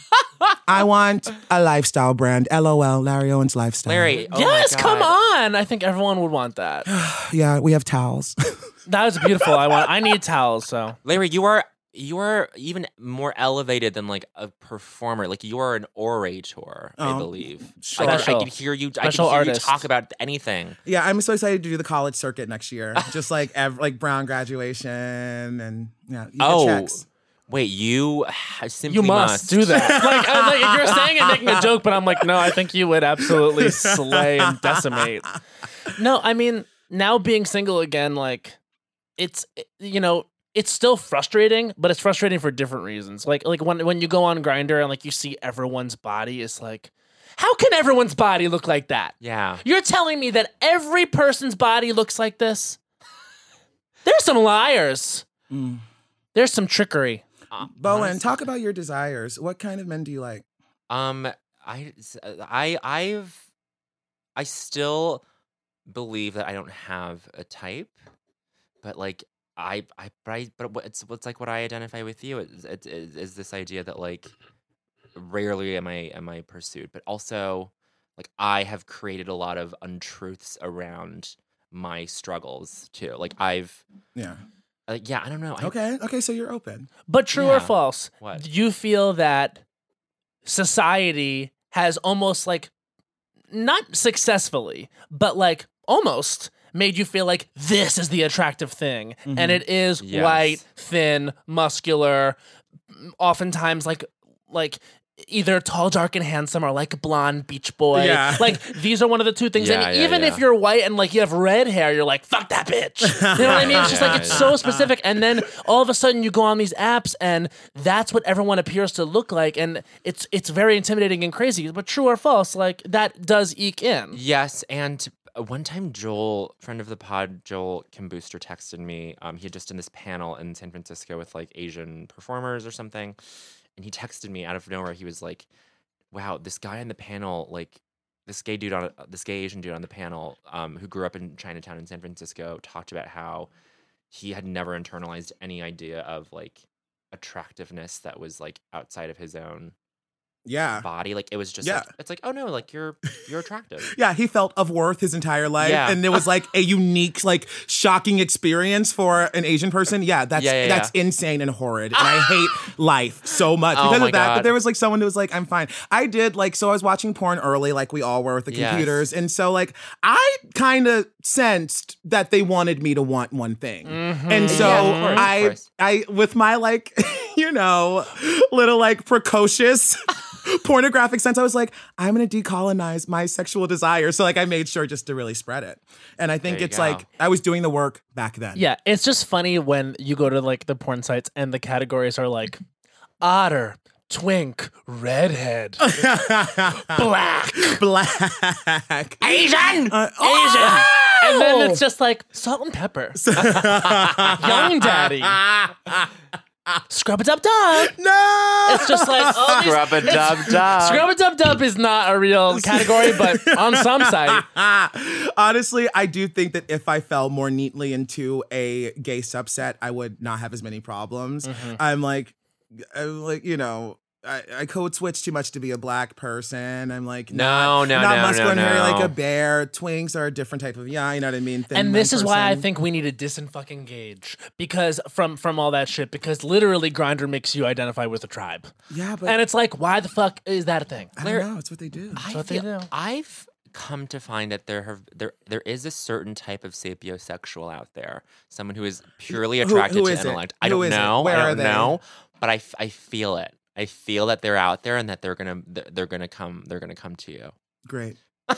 I want a lifestyle brand. LOL, Larry Owens Lifestyle. Larry. Oh yes, my come God. on. I think everyone would want that. Yeah, we have towels. That was beautiful. I need towels. So Larry, you are even more elevated than like a performer. Like you are an orator, I Oh, believe. sure. I Special. could hear you. Special I could hear artist. you talk about anything. Yeah, I'm so excited to do the college circuit next year. Just like like Brown graduation and yeah, you get checks. Wait, you simply you must do that. Like, I was like, if you're saying and making a joke, but I'm like, no, I think you would absolutely slay and decimate. No, I mean, now being single again, like, it's, you know, it's still frustrating, but it's frustrating for different reasons. Like when you go on Grindr and like you see everyone's body, it's like, how can everyone's body look like that? Yeah. You're telling me that every person's body looks like this? There's some liars. There's some trickery. Bowen, talk about your desires. What kind of men do you like? I still believe that I don't have a type, but like what's like what I identify with you is this idea that like rarely am I pursued, but also like I have created a lot of untruths around my struggles too. Like I've Yeah. yeah, I don't know. Okay, so you're open. But true Yeah. or false? What? Do you feel that society has almost like, not successfully, but like almost made you feel like this is the attractive thing? And it is Yes. white, thin, muscular, oftentimes like either tall, dark, and handsome or like a blonde beach boy. Yeah. Like these are one of the two things. Yeah, and yeah, even yeah. if you're white and like you have red hair, you're like, fuck that bitch. You know what I mean? It's just like, it's so specific. And then all of a sudden you go on these apps and that's what everyone appears to look like. And it's very intimidating and crazy. But true or false, like that does eke in. Yes, and one time Joel, friend of the pod, Joel Kim Booster texted me. He had just done this panel in San Francisco with like Asian performers or something, and he texted me out of nowhere. He was like, "Wow, this guy on the panel, like this gay Asian dude on the panel, who grew up in Chinatown in San Francisco, talked about how he had never internalized any idea of like attractiveness that was like outside of his own body. Like it was just like, it's like, oh no, like you're attractive. Yeah, he felt of worth his entire life. Yeah. And it was like a unique, like shocking experience for an Asian person. Yeah, that's insane and horrid. And I hate life so much because of that. God. But there was like someone who was like, I'm fine. I did like, so I was watching porn early, like we all were with the computers. And so like I kind of sensed that they wanted me to want one thing. And so of course. I with my like, you know, little like precocious pornographic sense, I was like, I'm going to decolonize my sexual desire. So like I made sure just to really spread it. And I think it's like I was doing the work back then. Yeah, it's just funny when you go to like the porn sites and the categories are like otter, twink, redhead, black, Asian. Asian. And then it's just like salt and pepper. Young daddy. Scrub-a-dub-dub. No. It's just like Scrub-a-dub-dub. Scrub-a-dub-dub is not a real category, but on some site. Honestly, I do think that if I fell more neatly into a gay subset, I would not have as many problems. I'm like, you know, I code switch too much to be a black person. I'm like, not muscular and hairy like a bear. Twinks are a different type of, you know what I mean? And this is why I think we need to disenfucking-gage because from all that shit, because literally Grindr makes you identify with a tribe. Yeah, but and it's like, why the fuck is that a thing? I don't know. It's what they do. I've come to find that there is a certain type of sapiosexual out there, someone who is purely attracted to intellect. I don't know. Where I are don't they? know, but I feel it. I feel that they're out there and that they're gonna come to you. Great.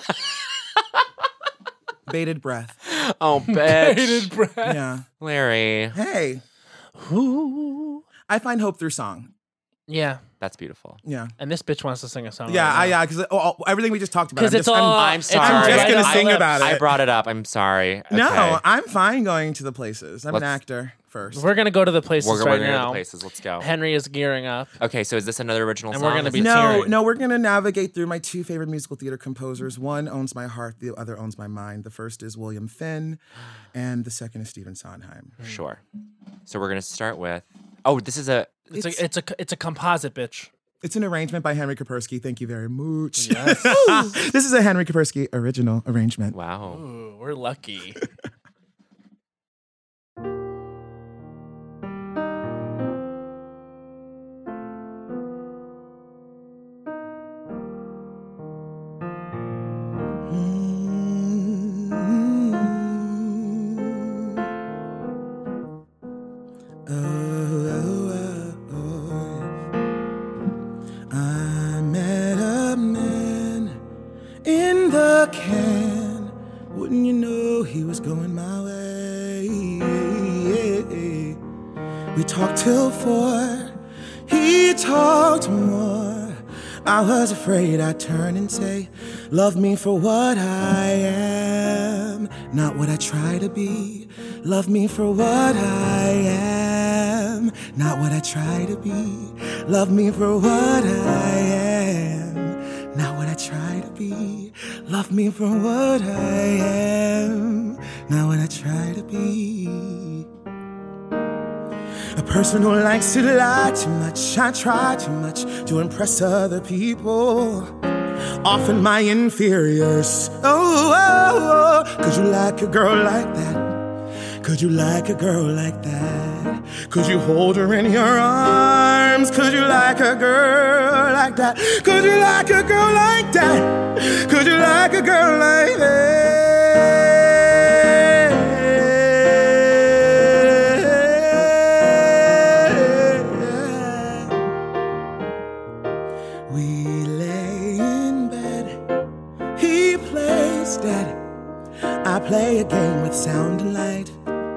Bated breath. Oh, bitch. Bated breath. Yeah. Larry. Hey. Ooh. I find hope through song. Yeah. That's beautiful. Yeah. And this bitch wants to sing a song. Yeah, because everything we just talked about. 'Cause it's all- I'm sorry. I'm just right gonna on sing the about it. I brought it up. I'm sorry. Okay. No, I'm fine going to the places. I'm an Let's- actor first. We're going to go to the places we're right going to now. the places. Let's go. Henry is gearing up. Okay, so is this another original And song? we're gonna be No, tearing. no, we're gonna navigate through my two favorite musical theater composers. One owns my heart, the other owns my mind. The first is William Finn, and the second is Stephen Sondheim. Sure. So we're gonna start with. Oh, this is a. It's a composite, bitch. It's an arrangement by Henry Kapersky. Thank you very much. Yes. This is a Henry Kapersky original arrangement. Wow. Ooh, we're lucky. I met a man in the can. Wouldn't you know he was going my way? We talked till 4. He talked more. I was afraid I'd turn and say, love me for what I am, not what I try to be. Love me for what I am, not what I try to be. Love me for what I am, not what I try to be. Love me for what I am, not what I try to be. A person who likes to lie too much. I try too much to impress other people, often my inferiors. Could you like a girl like that? Could you like a girl like that? Could you hold her in your arms? Could you like a girl like that? Could you like a girl like that? Could you like a girl like that? We lay in bed, he plays dead, I play a game with sound and light.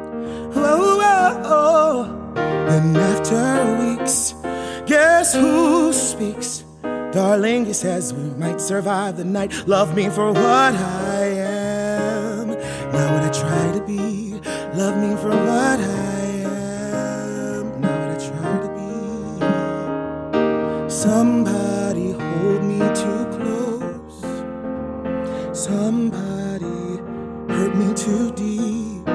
And after weeks, guess who speaks? Darling, he says we might survive the night. Love me for what I am, not what I try to be. Love me for what I am, not what I try to be. Somebody hold me too close. take me too deep.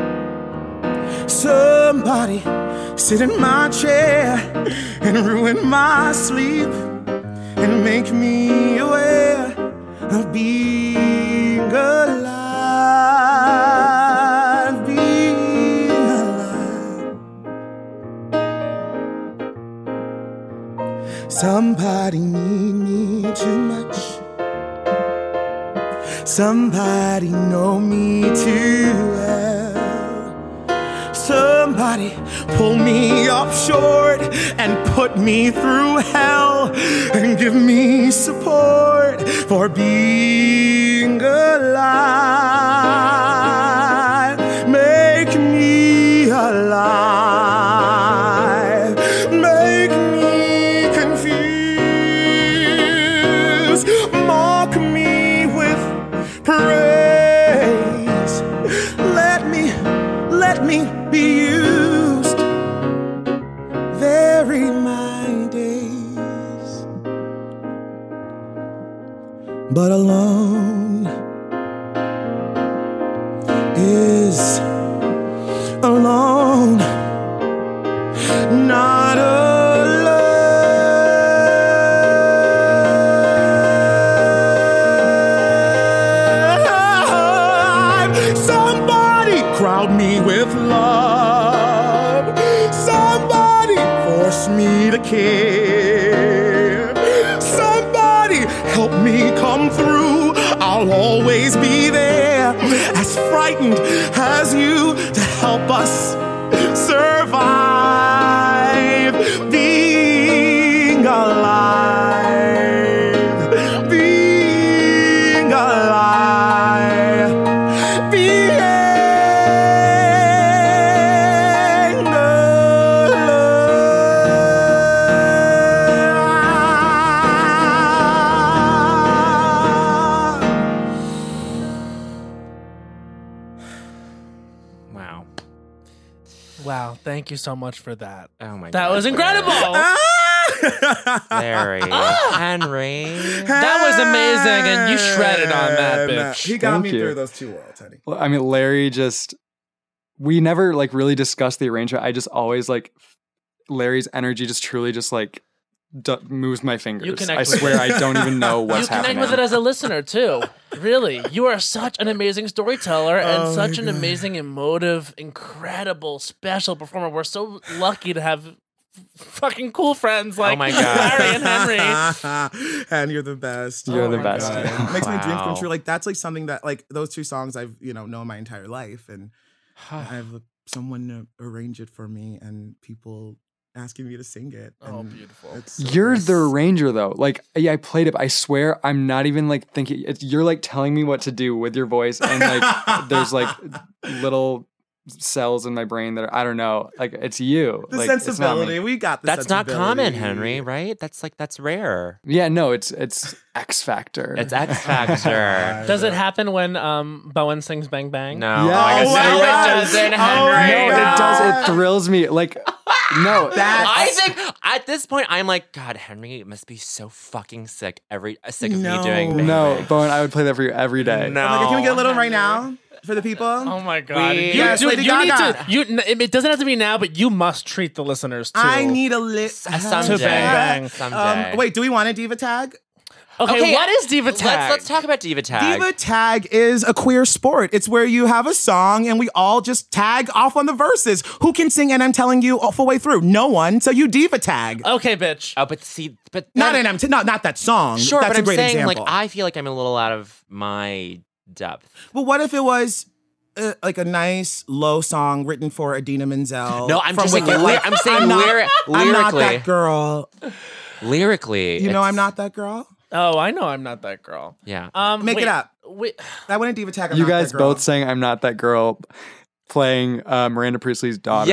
Somebody sit in my chair and ruin my sleep and make me aware of being alive, being alive. Somebody need me too much. Somebody know me too well. Somebody pull me up short and put me through hell and give me support for being alive. Make me alive. Make me confused. Mock me with praise. Let me be used. Vary my days. But alone is alone. Not alone. Somebody crowd me with love. Somebody force me to care. Somebody help me come through. I'll always be there, as frightened as you, to help us survive. Being alive. Being alive. Being Wow. Wow, thank you so much for that. Oh my god. That was incredible. Larry. Henry. That was amazing, and you shredded on that, bitch. He got Thank me you. through those 2 worlds, honey. Well, I mean, Larry just, we never like really discussed the arrangement. I just always like Larry's energy just truly just like moves my fingers. connect I with swear I don't even know You what's connect happening. with it as a listener too. Really, you are such an amazing storyteller and Oh such my an God. amazing, emotive, incredible, special performer. We're so lucky to have fucking cool friends like my God. Larry and Henry. And you're the best. You're Oh the my best. God. It makes my dreams come Wow. true. Like that's like something that like those 2 songs I've known my entire life, and I have someone to arrange it for me, and people asking me to sing it. Oh, and beautiful. it's so You're nice. the arranger though. Like, yeah, I played it. I swear I'm not even like thinking you're like telling me what to do with your voice. And like, there's like little cells in my brain that are, I don't know, like it's you. The like, it's not me. sensibility. We got the That's not common, sensibility. Henry, right? That's rare. Yeah, no, it's X Factor. It's X Factor. Does it happen when Bowen sings "Bang Bang"? No. Yeah. Oh my Oh gosh, my no, God. it doesn't, Oh Henry. my No, God. it does. It thrills me. Like, no, I think at this point I'm like, God, Henry must be so fucking sick of me No. doing Bang no, Bang. Bowen, I would play that for you every day. No. Oh my God, can we get a little right Henry. now for the people? Oh my god! We- You, Yes, dude, Lady you need Gaga. to. It doesn't have to be now, but you must treat the listeners too. I need a list. Someday. To Bang Bang. Someday. Wait, do we want a diva tag? Okay, what is Diva Tag? Let's talk about Diva Tag. Diva tag is a queer sport. It's where you have a song and we all just tag off on the verses. Who can sing? And I'm telling you all the way through, no one. So you diva tag. Okay, bitch. Oh, but see, but Not then- not that song. Sure, That's but a I'm great saying example. like I feel like I'm a little out of my depth. Well, what if it was like a nice low song written for Idina Menzel? No, I'm from just saying. Wicked? Like, I'm saying I'm not lyrically. that girl. Lyrically, You know, it's- I'm not that girl. Oh, I know I'm not that girl. Yeah. Make wait, it up. Wait. I wouldn't diva tag. I'm You not guys that girl. both saying I'm not that girl, playing Miranda Priestley's daughters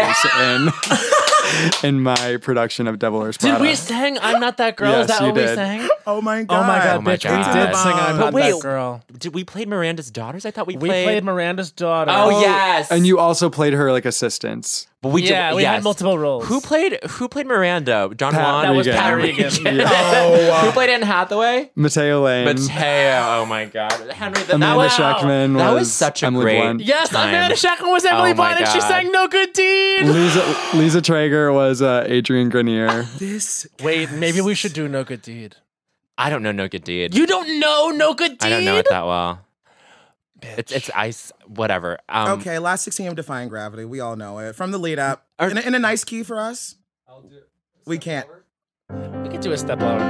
in my production of Devil Wears Prada. Did we sing "I'm Not That Girl"? Yes, Is that you what we did. sang? Oh my god. Oh my god, Oh my bitch! God. We did sing "I'm But Not wait, That Girl." Did we play Miranda's Daughters? I thought we We played. played Miranda's daughter. Oh yes. And you also played her like assistants. But we Yeah, we had multiple roles. Who played Miranda? John Pat Juan? That was Regan. Pat Regan. Who played Anne Hathaway? Mateo Lane. Mateo. Oh my God, Henry. Amanda was Shackman that was was such a Emily great. Blunt. Yes, time. Amanda Shackman was Emily Oh my Blunt, and she God. sang "No Good Deed." Lisa Traeger was Adrienne Grenier. This Wait, maybe we should do "No Good Deed." I don't know No Good Deed. You don't know "No Good Deed"? I don't know it that well. Bitch. It's ice. Whatever. okay, Last 16 of Defying Gravity. We all know it from the lead up. In a nice key for us. We can't. We could do a step lower.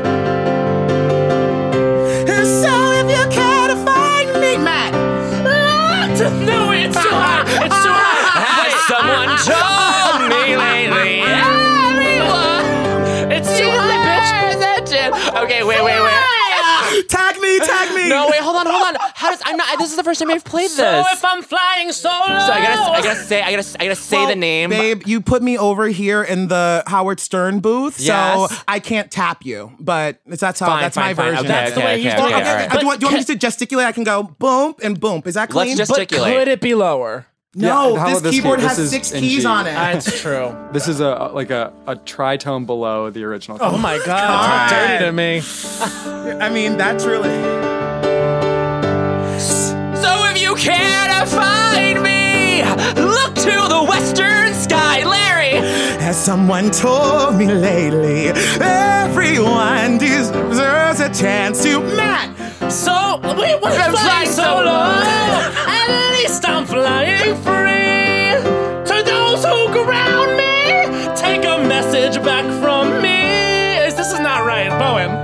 So if you care to find me, Matt. No, it's too high. It's too high. Has someone told me lately? Everyone. It's too high, bitch. Okay, wait. Tag me. No, wait, hold on. How does I'm not? This is the first time I've played this. So if I'm flying solo, So I gotta say the name. Babe, you put me over here in the Howard Stern booth, Yes. so I can't tap you. But that's how. Fine, that's fine, my fine. version. Okay, That's the way he's okay, doing okay, it. all right. Do you want me to gesticulate? I can go boom and boom. Is that clean? Let's but gesticulate. could it be lower? No, Yeah, how this about this keyboard key? has This is 6 in keys G. on it. That's true. This is a tritone below the original. Oh my God, talk dirty to me. I mean, that's really. So if you care to find me, look to the western sky, Larry. As someone told me lately, everyone deserves a chance to Matt. So wait, what I'm if flying flying solo? solo. At least I'm flying free. To those who ground me, take a message back from me. This is not right, Bowen.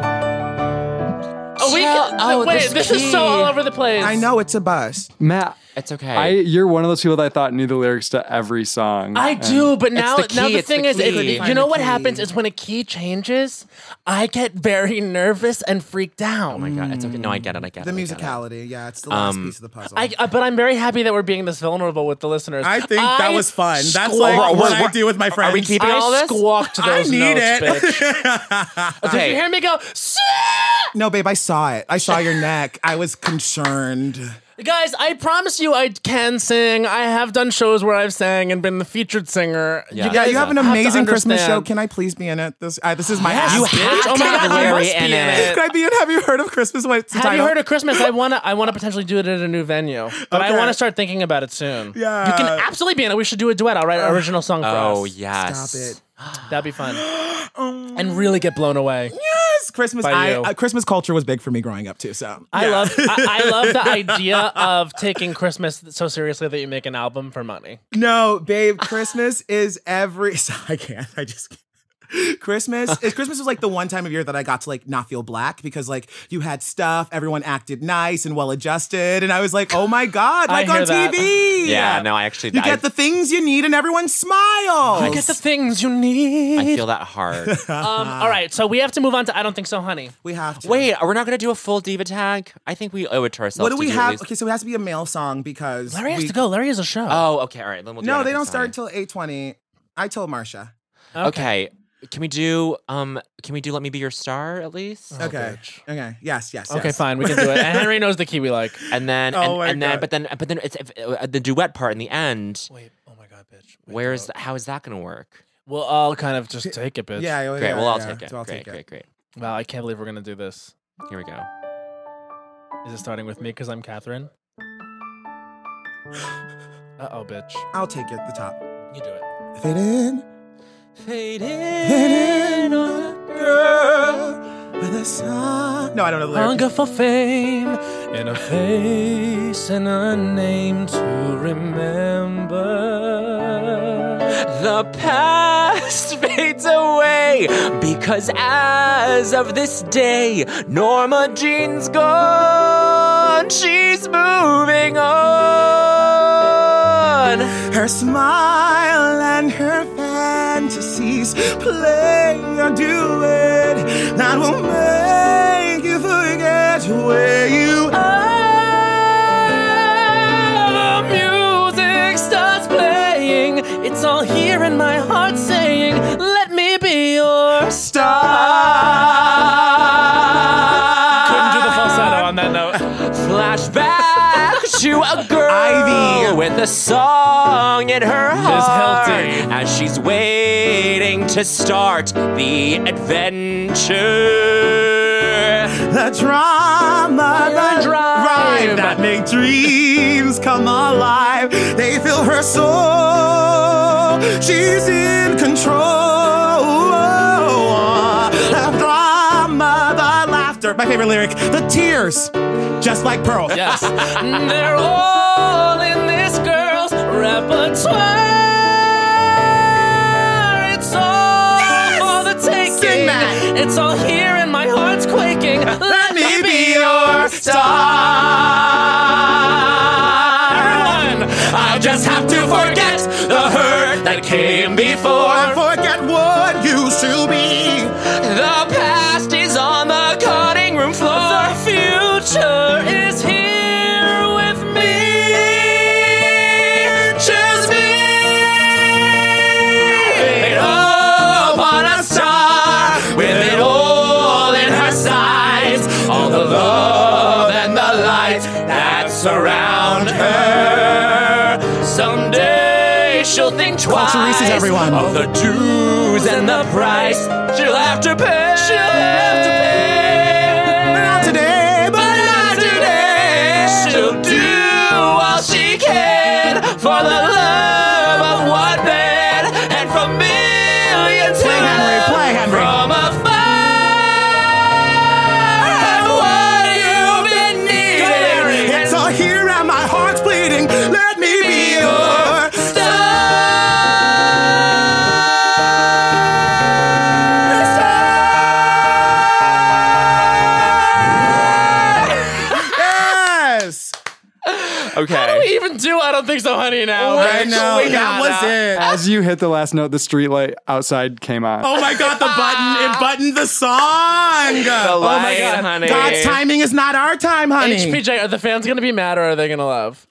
Wait, this is so all over the place. I know it's a bust. Matt, It's okay. you're one of those people that I thought knew the lyrics to every song. I do, but now the key, the it's thing the is, key. you know what Find the happens key. is when a key changes, I get very nervous and freaked out. oh my God, it's okay. No, I get it. The I get it. musicality, yeah, it's the last piece of the puzzle. But I'm very happy that we're being this vulnerable with the listeners. I think that was fun. That's squawked- like what we're- I do with my friends. Are we keeping all I this? squawked those I need notes, it. bitch. Did Okay. you hear me go? No, babe, I saw it. I saw your neck. I was concerned. Guys, I promise you I can sing. I have done shows where I've sang and been the featured singer. Yeah. You Yeah, guys you have an to amazing Christmas show. understand. Can I please be in it? This is my Yes, ass. you have to Oh my have God, I Larry must in be in it. it. Can I be in? Have you heard of Christmas? What's the Have you title? heard of Christmas? I want to potentially do it at a new venue, but I Okay. want to start thinking about it soon. Yeah. You can absolutely be in it. We should do a duet. I'll write an original song for Oh us. yes. Stop it. That'd be fun. And really get blown away. Yes, Christmas. By you. Christmas culture was big for me growing up too. So I yeah. I love the idea of taking Christmas so seriously that you make an album for money. No, babe. Christmas is every. I can't. I just can't. Christmas was like the one time of year that I got to like not feel black because like you had stuff, everyone acted nice and well adjusted, and I was like, oh my God, I like on hear that. TV. Yeah. No, I actually. You get the things you need and everyone smiles. You get the things you need. I feel that hard. All right, so we have to move on to I Don't Think So, Honey. We have to. Wait, we're not gonna do a full diva tag? I think we owe it to ourselves. What do we at have? least- Okay, so it has to be a male song because Larry has we- to go. Larry has a show. Oh, okay, all right. Then we'll do No, it they after don't Sunday. start until 8:20. I told Marsha. Okay. Can we do Let Me Be Your Star at least? Okay. bitch. Okay. Yes. Okay, yes. fine, we can do it. And Henry knows the key we like. And then Oh my and then God. but then it's the duet part in the end. Wait, oh my God, bitch. How is that gonna work? Well, I'll kind of just take it, bitch. Yeah. Great. yeah, Well, I'll yeah. take it. So I'll Great, take it. great. Wow, I can't believe we're gonna do this. Here we go. Is it starting with me because I'm Catherine? Uh-oh, bitch. I'll take it. The top. You do it. Fit in. Fade in on a girl with a song. No, I don't know the lyrics. Hunger for fame in a face and a name to remember. The past fades away because as of this day, Norma Jean's gone. She's moving on. Her smile and her fantasies play or do it. That will make you forget where you The music starts playing. It's all here in my heart saying, let me be your Couldn't do the falsetto on that note. Flashback to a girl Ivy. with a song in her heart Hilty. as she's waiting to start the adventure. The drama, the drive that make dreams come alive. They fill her soul. She's in control. The drama, the laughter. My favorite lyric, the tears, just like Pearl. Yes. They're all in this girl's repertoire. It's all for the taking. Sing that. It's all here and my heart's quaking. Let me be your star. Everyone, I just have to forget the hurt that came before. Forget what used to be. The past is on the cutting room floor. the future is here with me. Choose me. Fade upon a star with it all in her sights. All the love and the light that surround her. Someday she'll think twice Culture Reese's, everyone. of the dues and the price she'll have to pay. She'll have to pay. Not today, but not today. She'll do all she can for the love of one man and from millions Play, Henry, play, Henry. from afar. And what you've been needing. It's all here and my heart's bleeding. Let me be your Yes. Okay. How do we even do I Don't Think So, Honey now? I know. We That was gotta. it. As you hit the last note, the street light outside came on. Oh my God, the button. It buttoned the song. The light, God. honey. God's timing is not our time, honey. HPJ, are the fans gonna be mad or are they gonna love?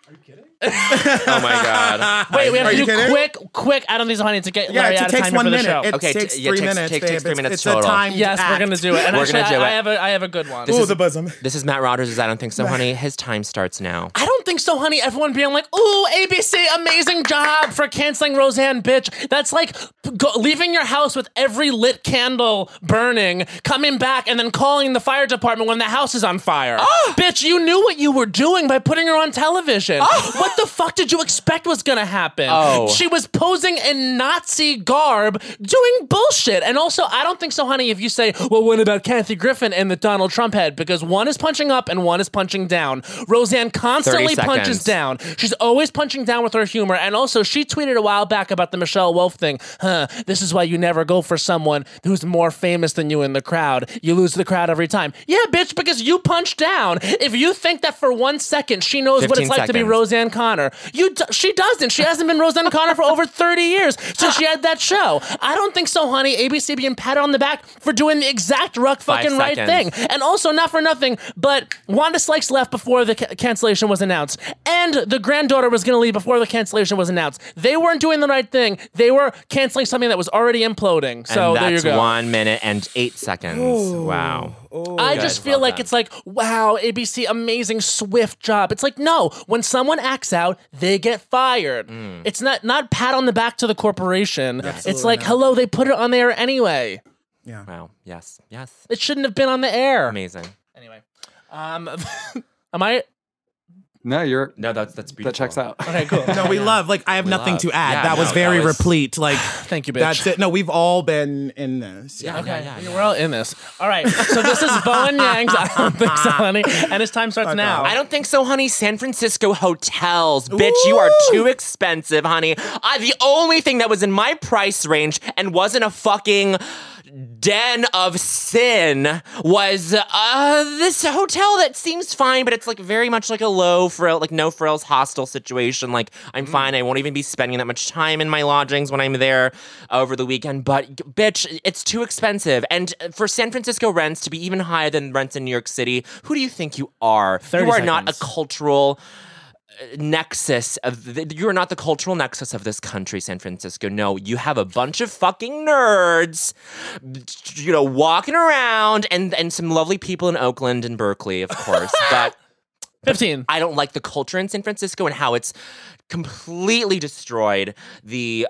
Oh my God. Wait, we have Are to you do kidding? quick I Don't Think So, Honey to get Yeah, Larry it out of takes time 1 for the minute. show. It Okay, takes yeah, 3 takes- minutes. takes babe. 3 minutes it's total. a time. Yes, we're gonna do it. And We're gonna actually, do it. I have a good one. Ooh, the bosom. This is Matt Rogers' I Don't Think So, Honey. His time starts now. I don't think so, honey. Everyone being like, ooh, ABC, amazing job for canceling Roseanne, bitch. That's like leaving your house with every lit candle burning, coming back, and then calling the fire department when the house is on fire. Bitch, you knew what you were doing by putting her on television. What the fuck did you expect was gonna happen? Oh. She was posing in Nazi garb, doing bullshit. And also, I don't think so, honey, if you say, well, what about Kathy Griffin and the Donald Trump head? Because one is punching up and one is punching down. Roseanne constantly 30 punches seconds. down. She's always punching down with her humor. And also, she tweeted a while back about the Michelle Wolf thing. This is why you never go for someone who's more famous than you in the crowd. You lose the crowd every time. Yeah, bitch, because you punch down. If you think that for 1 second she knows what 15 it's like to be seconds. Roseanne Connor, she doesn't. She hasn't been Roseanne Connor for over 30 years since she had that show. I don't think so, honey. ABC being patted on the back for doing the exact fucking right thing. seconds. And also, not for nothing, but Wanda Sykes left before the cancellation was announced. And the granddaughter was going to leave before the cancellation was announced. They weren't doing the right thing. They were canceling something that was already imploding. So And there you that's go. 1 minute and 8 seconds. Wow. I Good. just feel Well like done. it's like, wow, ABC, amazing, swift job. It's like, no, when someone acts out, they get fired. It's not pat on the back to the corporation. It's like, hello, they put it on the air anyway. Wow. Yes. Yes. It shouldn't have been on the air. Amazing. Anyway, am I? No, No, that's beautiful. that checks out. Okay, cool. No, we love. Like, I have nothing love. to add. Yeah, that was no, very that was- replete. Like, Thank you, bitch. that's it. No, we've all been in this. Yeah, Okay, yeah, yeah, we're all in this. All right, so this is Bowen Yang's I Don't Think So, Honey, and his time starts now. I don't think so, honey. San Francisco hotels. Bitch, you are too expensive, honey. The only thing that was in my price range and wasn't a fucking den of sin was this hotel that seems fine, but it's like very much like a low frill, like no frills hostel situation. Like, I'm fine. I won't even be spending that much time in my lodgings when I'm there over the weekend. But bitch, it's too expensive. And for San Francisco rents to be even higher than rents in New York City, who do you think you are? 30 You are not a seconds. cultural nexus you're not the cultural nexus of this country, San Francisco. No, you have a bunch of fucking nerds, walking around, and some lovely people in Oakland and Berkeley, of course. But 15. I don't like the culture in San Francisco and how it's completely destroyed the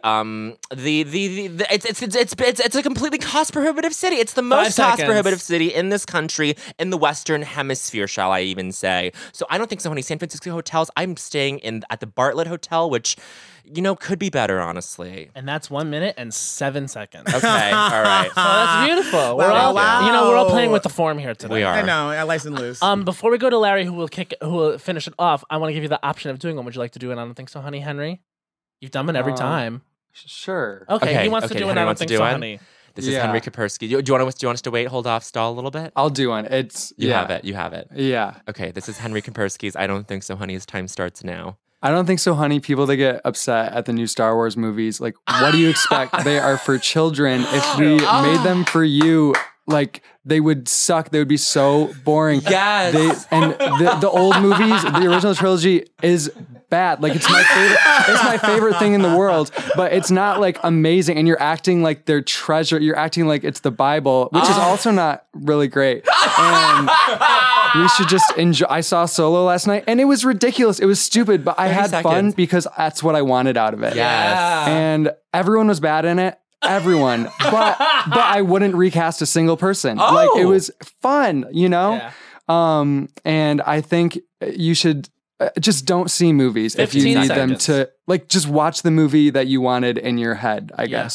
it's a completely cost prohibitive city. It's the most cost prohibitive city in this country, in the Western Hemisphere, shall I even say. So I don't think so many San Francisco hotels. I'm staying at the Bartlett Hotel, which could be better, honestly. And that's 1 minute and 7 seconds. Okay, all right. So that's beautiful. We're all, we're all playing with the form here today. We are. I know, I license loose. Before we go to Larry, who will finish it off, I want to give you the option of doing one. Would you like to do it? I don't think so, honey, Henry. You've done it every time. Sure. Okay, he wants to do it. I don't think so, honey. This is Henry Kapersky. Do you want us to wait, hold off, stall a little bit? I'll do one. You have it. Yeah. Okay, this is Henry Kapersky's I Don't Think So, Honey. His time starts now. I don't think so, honey. People that get upset at the new Star Wars movies, like, what do you expect? They are for children. If we made them for you, like, they would suck. They would be so boring. Yes. The old movies, the original trilogy is bad. Like, it's my favorite. It's my favorite thing in the world, but it's not like amazing. And you're acting like they're treasure. You're acting like it's the Bible, which is also not really great. And we should just enjoy. I saw Solo last night, and it was ridiculous. It was stupid, but I had fun because that's what I wanted out of it. Yes. And everyone was bad in it. Everyone, but I wouldn't recast a single person. Like, it was fun, Yeah. And I think you should just don't see movies if you need them to, like, just watch the movie that you wanted in your head, I guess.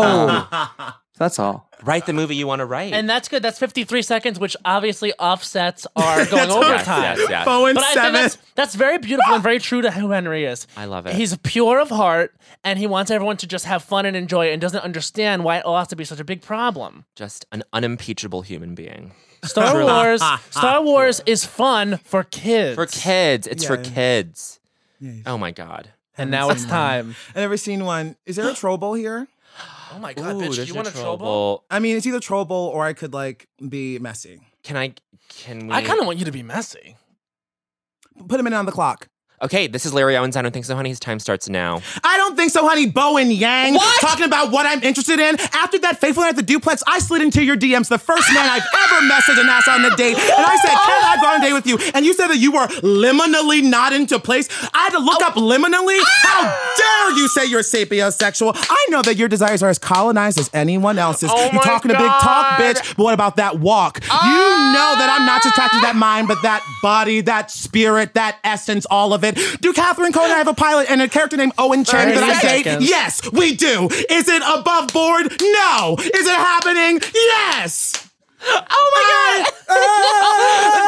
That's all. Write the movie you want to write. And that's good. That's 53 seconds, which obviously offsets our going overtime. Yes. Bowen But I 7. think that's very beautiful and very true to who Henry is. I love it. He's pure of heart, and he wants everyone to just have fun and enjoy it, and doesn't understand why it all has to be such a big problem. Just an unimpeachable human being. Star Wars is fun for kids. For kids. It's for kids. Oh my God. And now it's time. I've never seen one. Is there a Troll Bowl here? Oh my God, Ooh, bitch, do there's you a want a Troll Troll Bowl? Bowl. I mean, it's either Troll Bowl or I could, like, be messy. Can we? I kind of want you to be messy. Put a minute on the clock. Okay, this is Larry Owens. I Don't Think So, Honey. His time starts now. I don't think so, honey. Bowen Yang. What? Talking about what I'm interested in. After that fateful night at the duplex, I slid into your DMs, the first man I've ever messaged and asked on a date. And I said, can I go on a date with you? And you said that you were liminally not into place. I had to look up liminally. How dare you say you're sapiosexual? I know that your desires are as colonized as anyone else's. You're talking a big talk, bitch. But what about that walk? You know that I'm not just attracted to that mind, but that body, that spirit, that essence, all of it. Do Catherine Cohen and I have a pilot and a character named Owen Chen that I date? seconds. Yes, we do. Is it above board? No. Is it happening? Yes. Oh my God!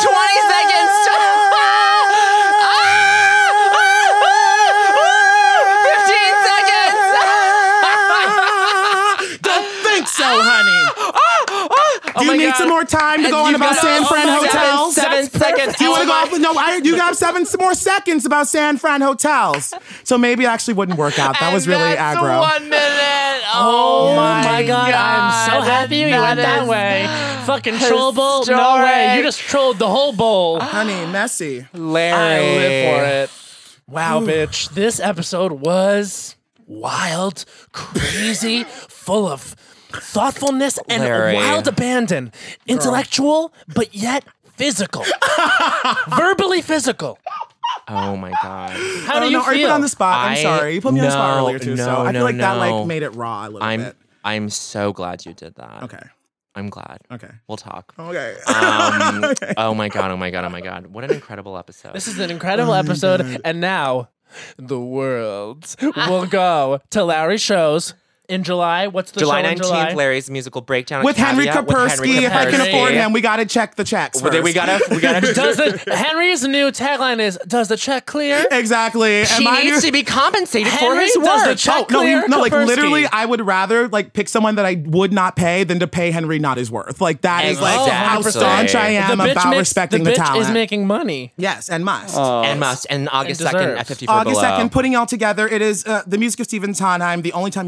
20 seconds! 15 seconds! Don't think so, honey. Do you my need God. some more time to go on You've about got San Fran hotels? 7 seconds. Do you want to go off with you got 7 more seconds about San Fran hotels. So maybe it actually wouldn't work out. That was really that's aggro. 1 minute. Oh my God, I'm so happy you went that way. Fucking troll bowl? No way. You just trolled the whole bowl. Honey, messy. Larry. I live for it. Wow, bitch. This episode was wild, crazy, full of thoughtfulness and Larry. wild abandon. Intellectual, but yet physical. Verbally physical. Oh my God. How do you Are you feel? put on the spot? I'm sorry. You put me on the spot earlier too, so I feel like that no. made it raw a little bit. I'm so glad you did that. Okay. I'm glad. Okay. We'll talk. Okay. Oh my God. What an incredible episode. This is an incredible episode, and now the world will go to Larry shows in July. What's the July show in 19th, July? Larry's musical breakdown With Henry Caveat Kapersky, if I can afford him, we gotta check the checks first. We gotta Henry's new tagline is, does the check clear? Exactly. He needs to be compensated for Henry, his does work. the check No, clear? like Kapersky. literally, I would rather like pick someone that I would not pay than to pay Henry not his worth. Like that is like how Exactly. staunch I am about respecting the bitch talent. is making money. Yes, and must. And August 2nd deserves. at 54 August Below. 2nd, putting y'all together. It is the music of Stephen Sondheim, the only time you'll ever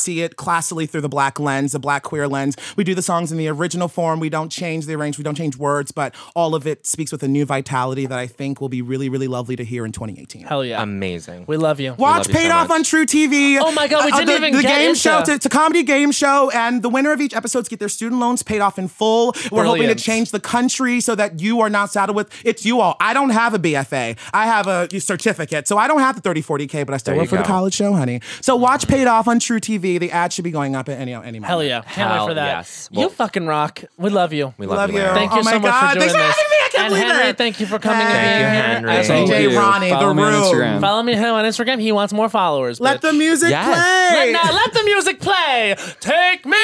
see it classically through the Black lens, the Black queer lens. We do the songs in the original form. We don't change the arrangement. We don't change words, but all of it speaks with a new vitality that I think will be really, really lovely to hear in 2018. Hell yeah. Amazing. We love you. Watch love you so Paid Off much. on True TV. Oh my God, we didn't even the get game into- show. It's a comedy game show, and the winner of each episode get their student loans paid off in full. We're hoping to Brilliant. change the country so that you are not saddled with, it's you all. I don't have a BFA. I have a certificate, so I don't have the 30, 40K, but I still There work you for the go. college show, honey. So watch Paid Off on True TV. The ad should be going up at any moment. Hell yeah. Can't wait Hell for that. yes. You Well- fucking rock. We love you. We Love you. Larry. Thank you Oh so my much God. for doing Thanks for this. having me. I can't And believe Henry, it. thank you for coming and Thank being you, here. Henry. As Thank always. DJ Ronnie, Follow the me on room. Instagram. Follow me on Instagram. He wants more followers. Let bitch. the music Yes. play. Let the music play. Take me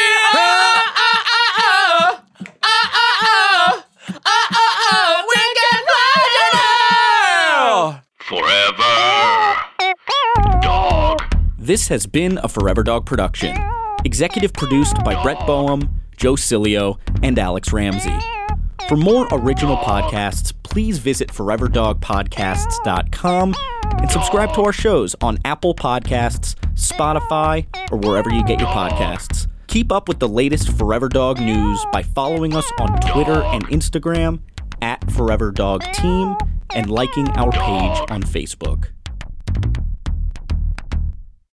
Forever Dog. This has been a Forever Dog production. Executive produced by Brett Boehm, Joe Cilio, and Alex Ramsey. For more original podcasts, please visit foreverdogpodcasts.com and subscribe to our shows on Apple Podcasts, Spotify, or wherever you get your podcasts. Keep up with the latest Forever Dog news by following us on Twitter and Instagram @ForeverDogTeam and liking our page on Facebook.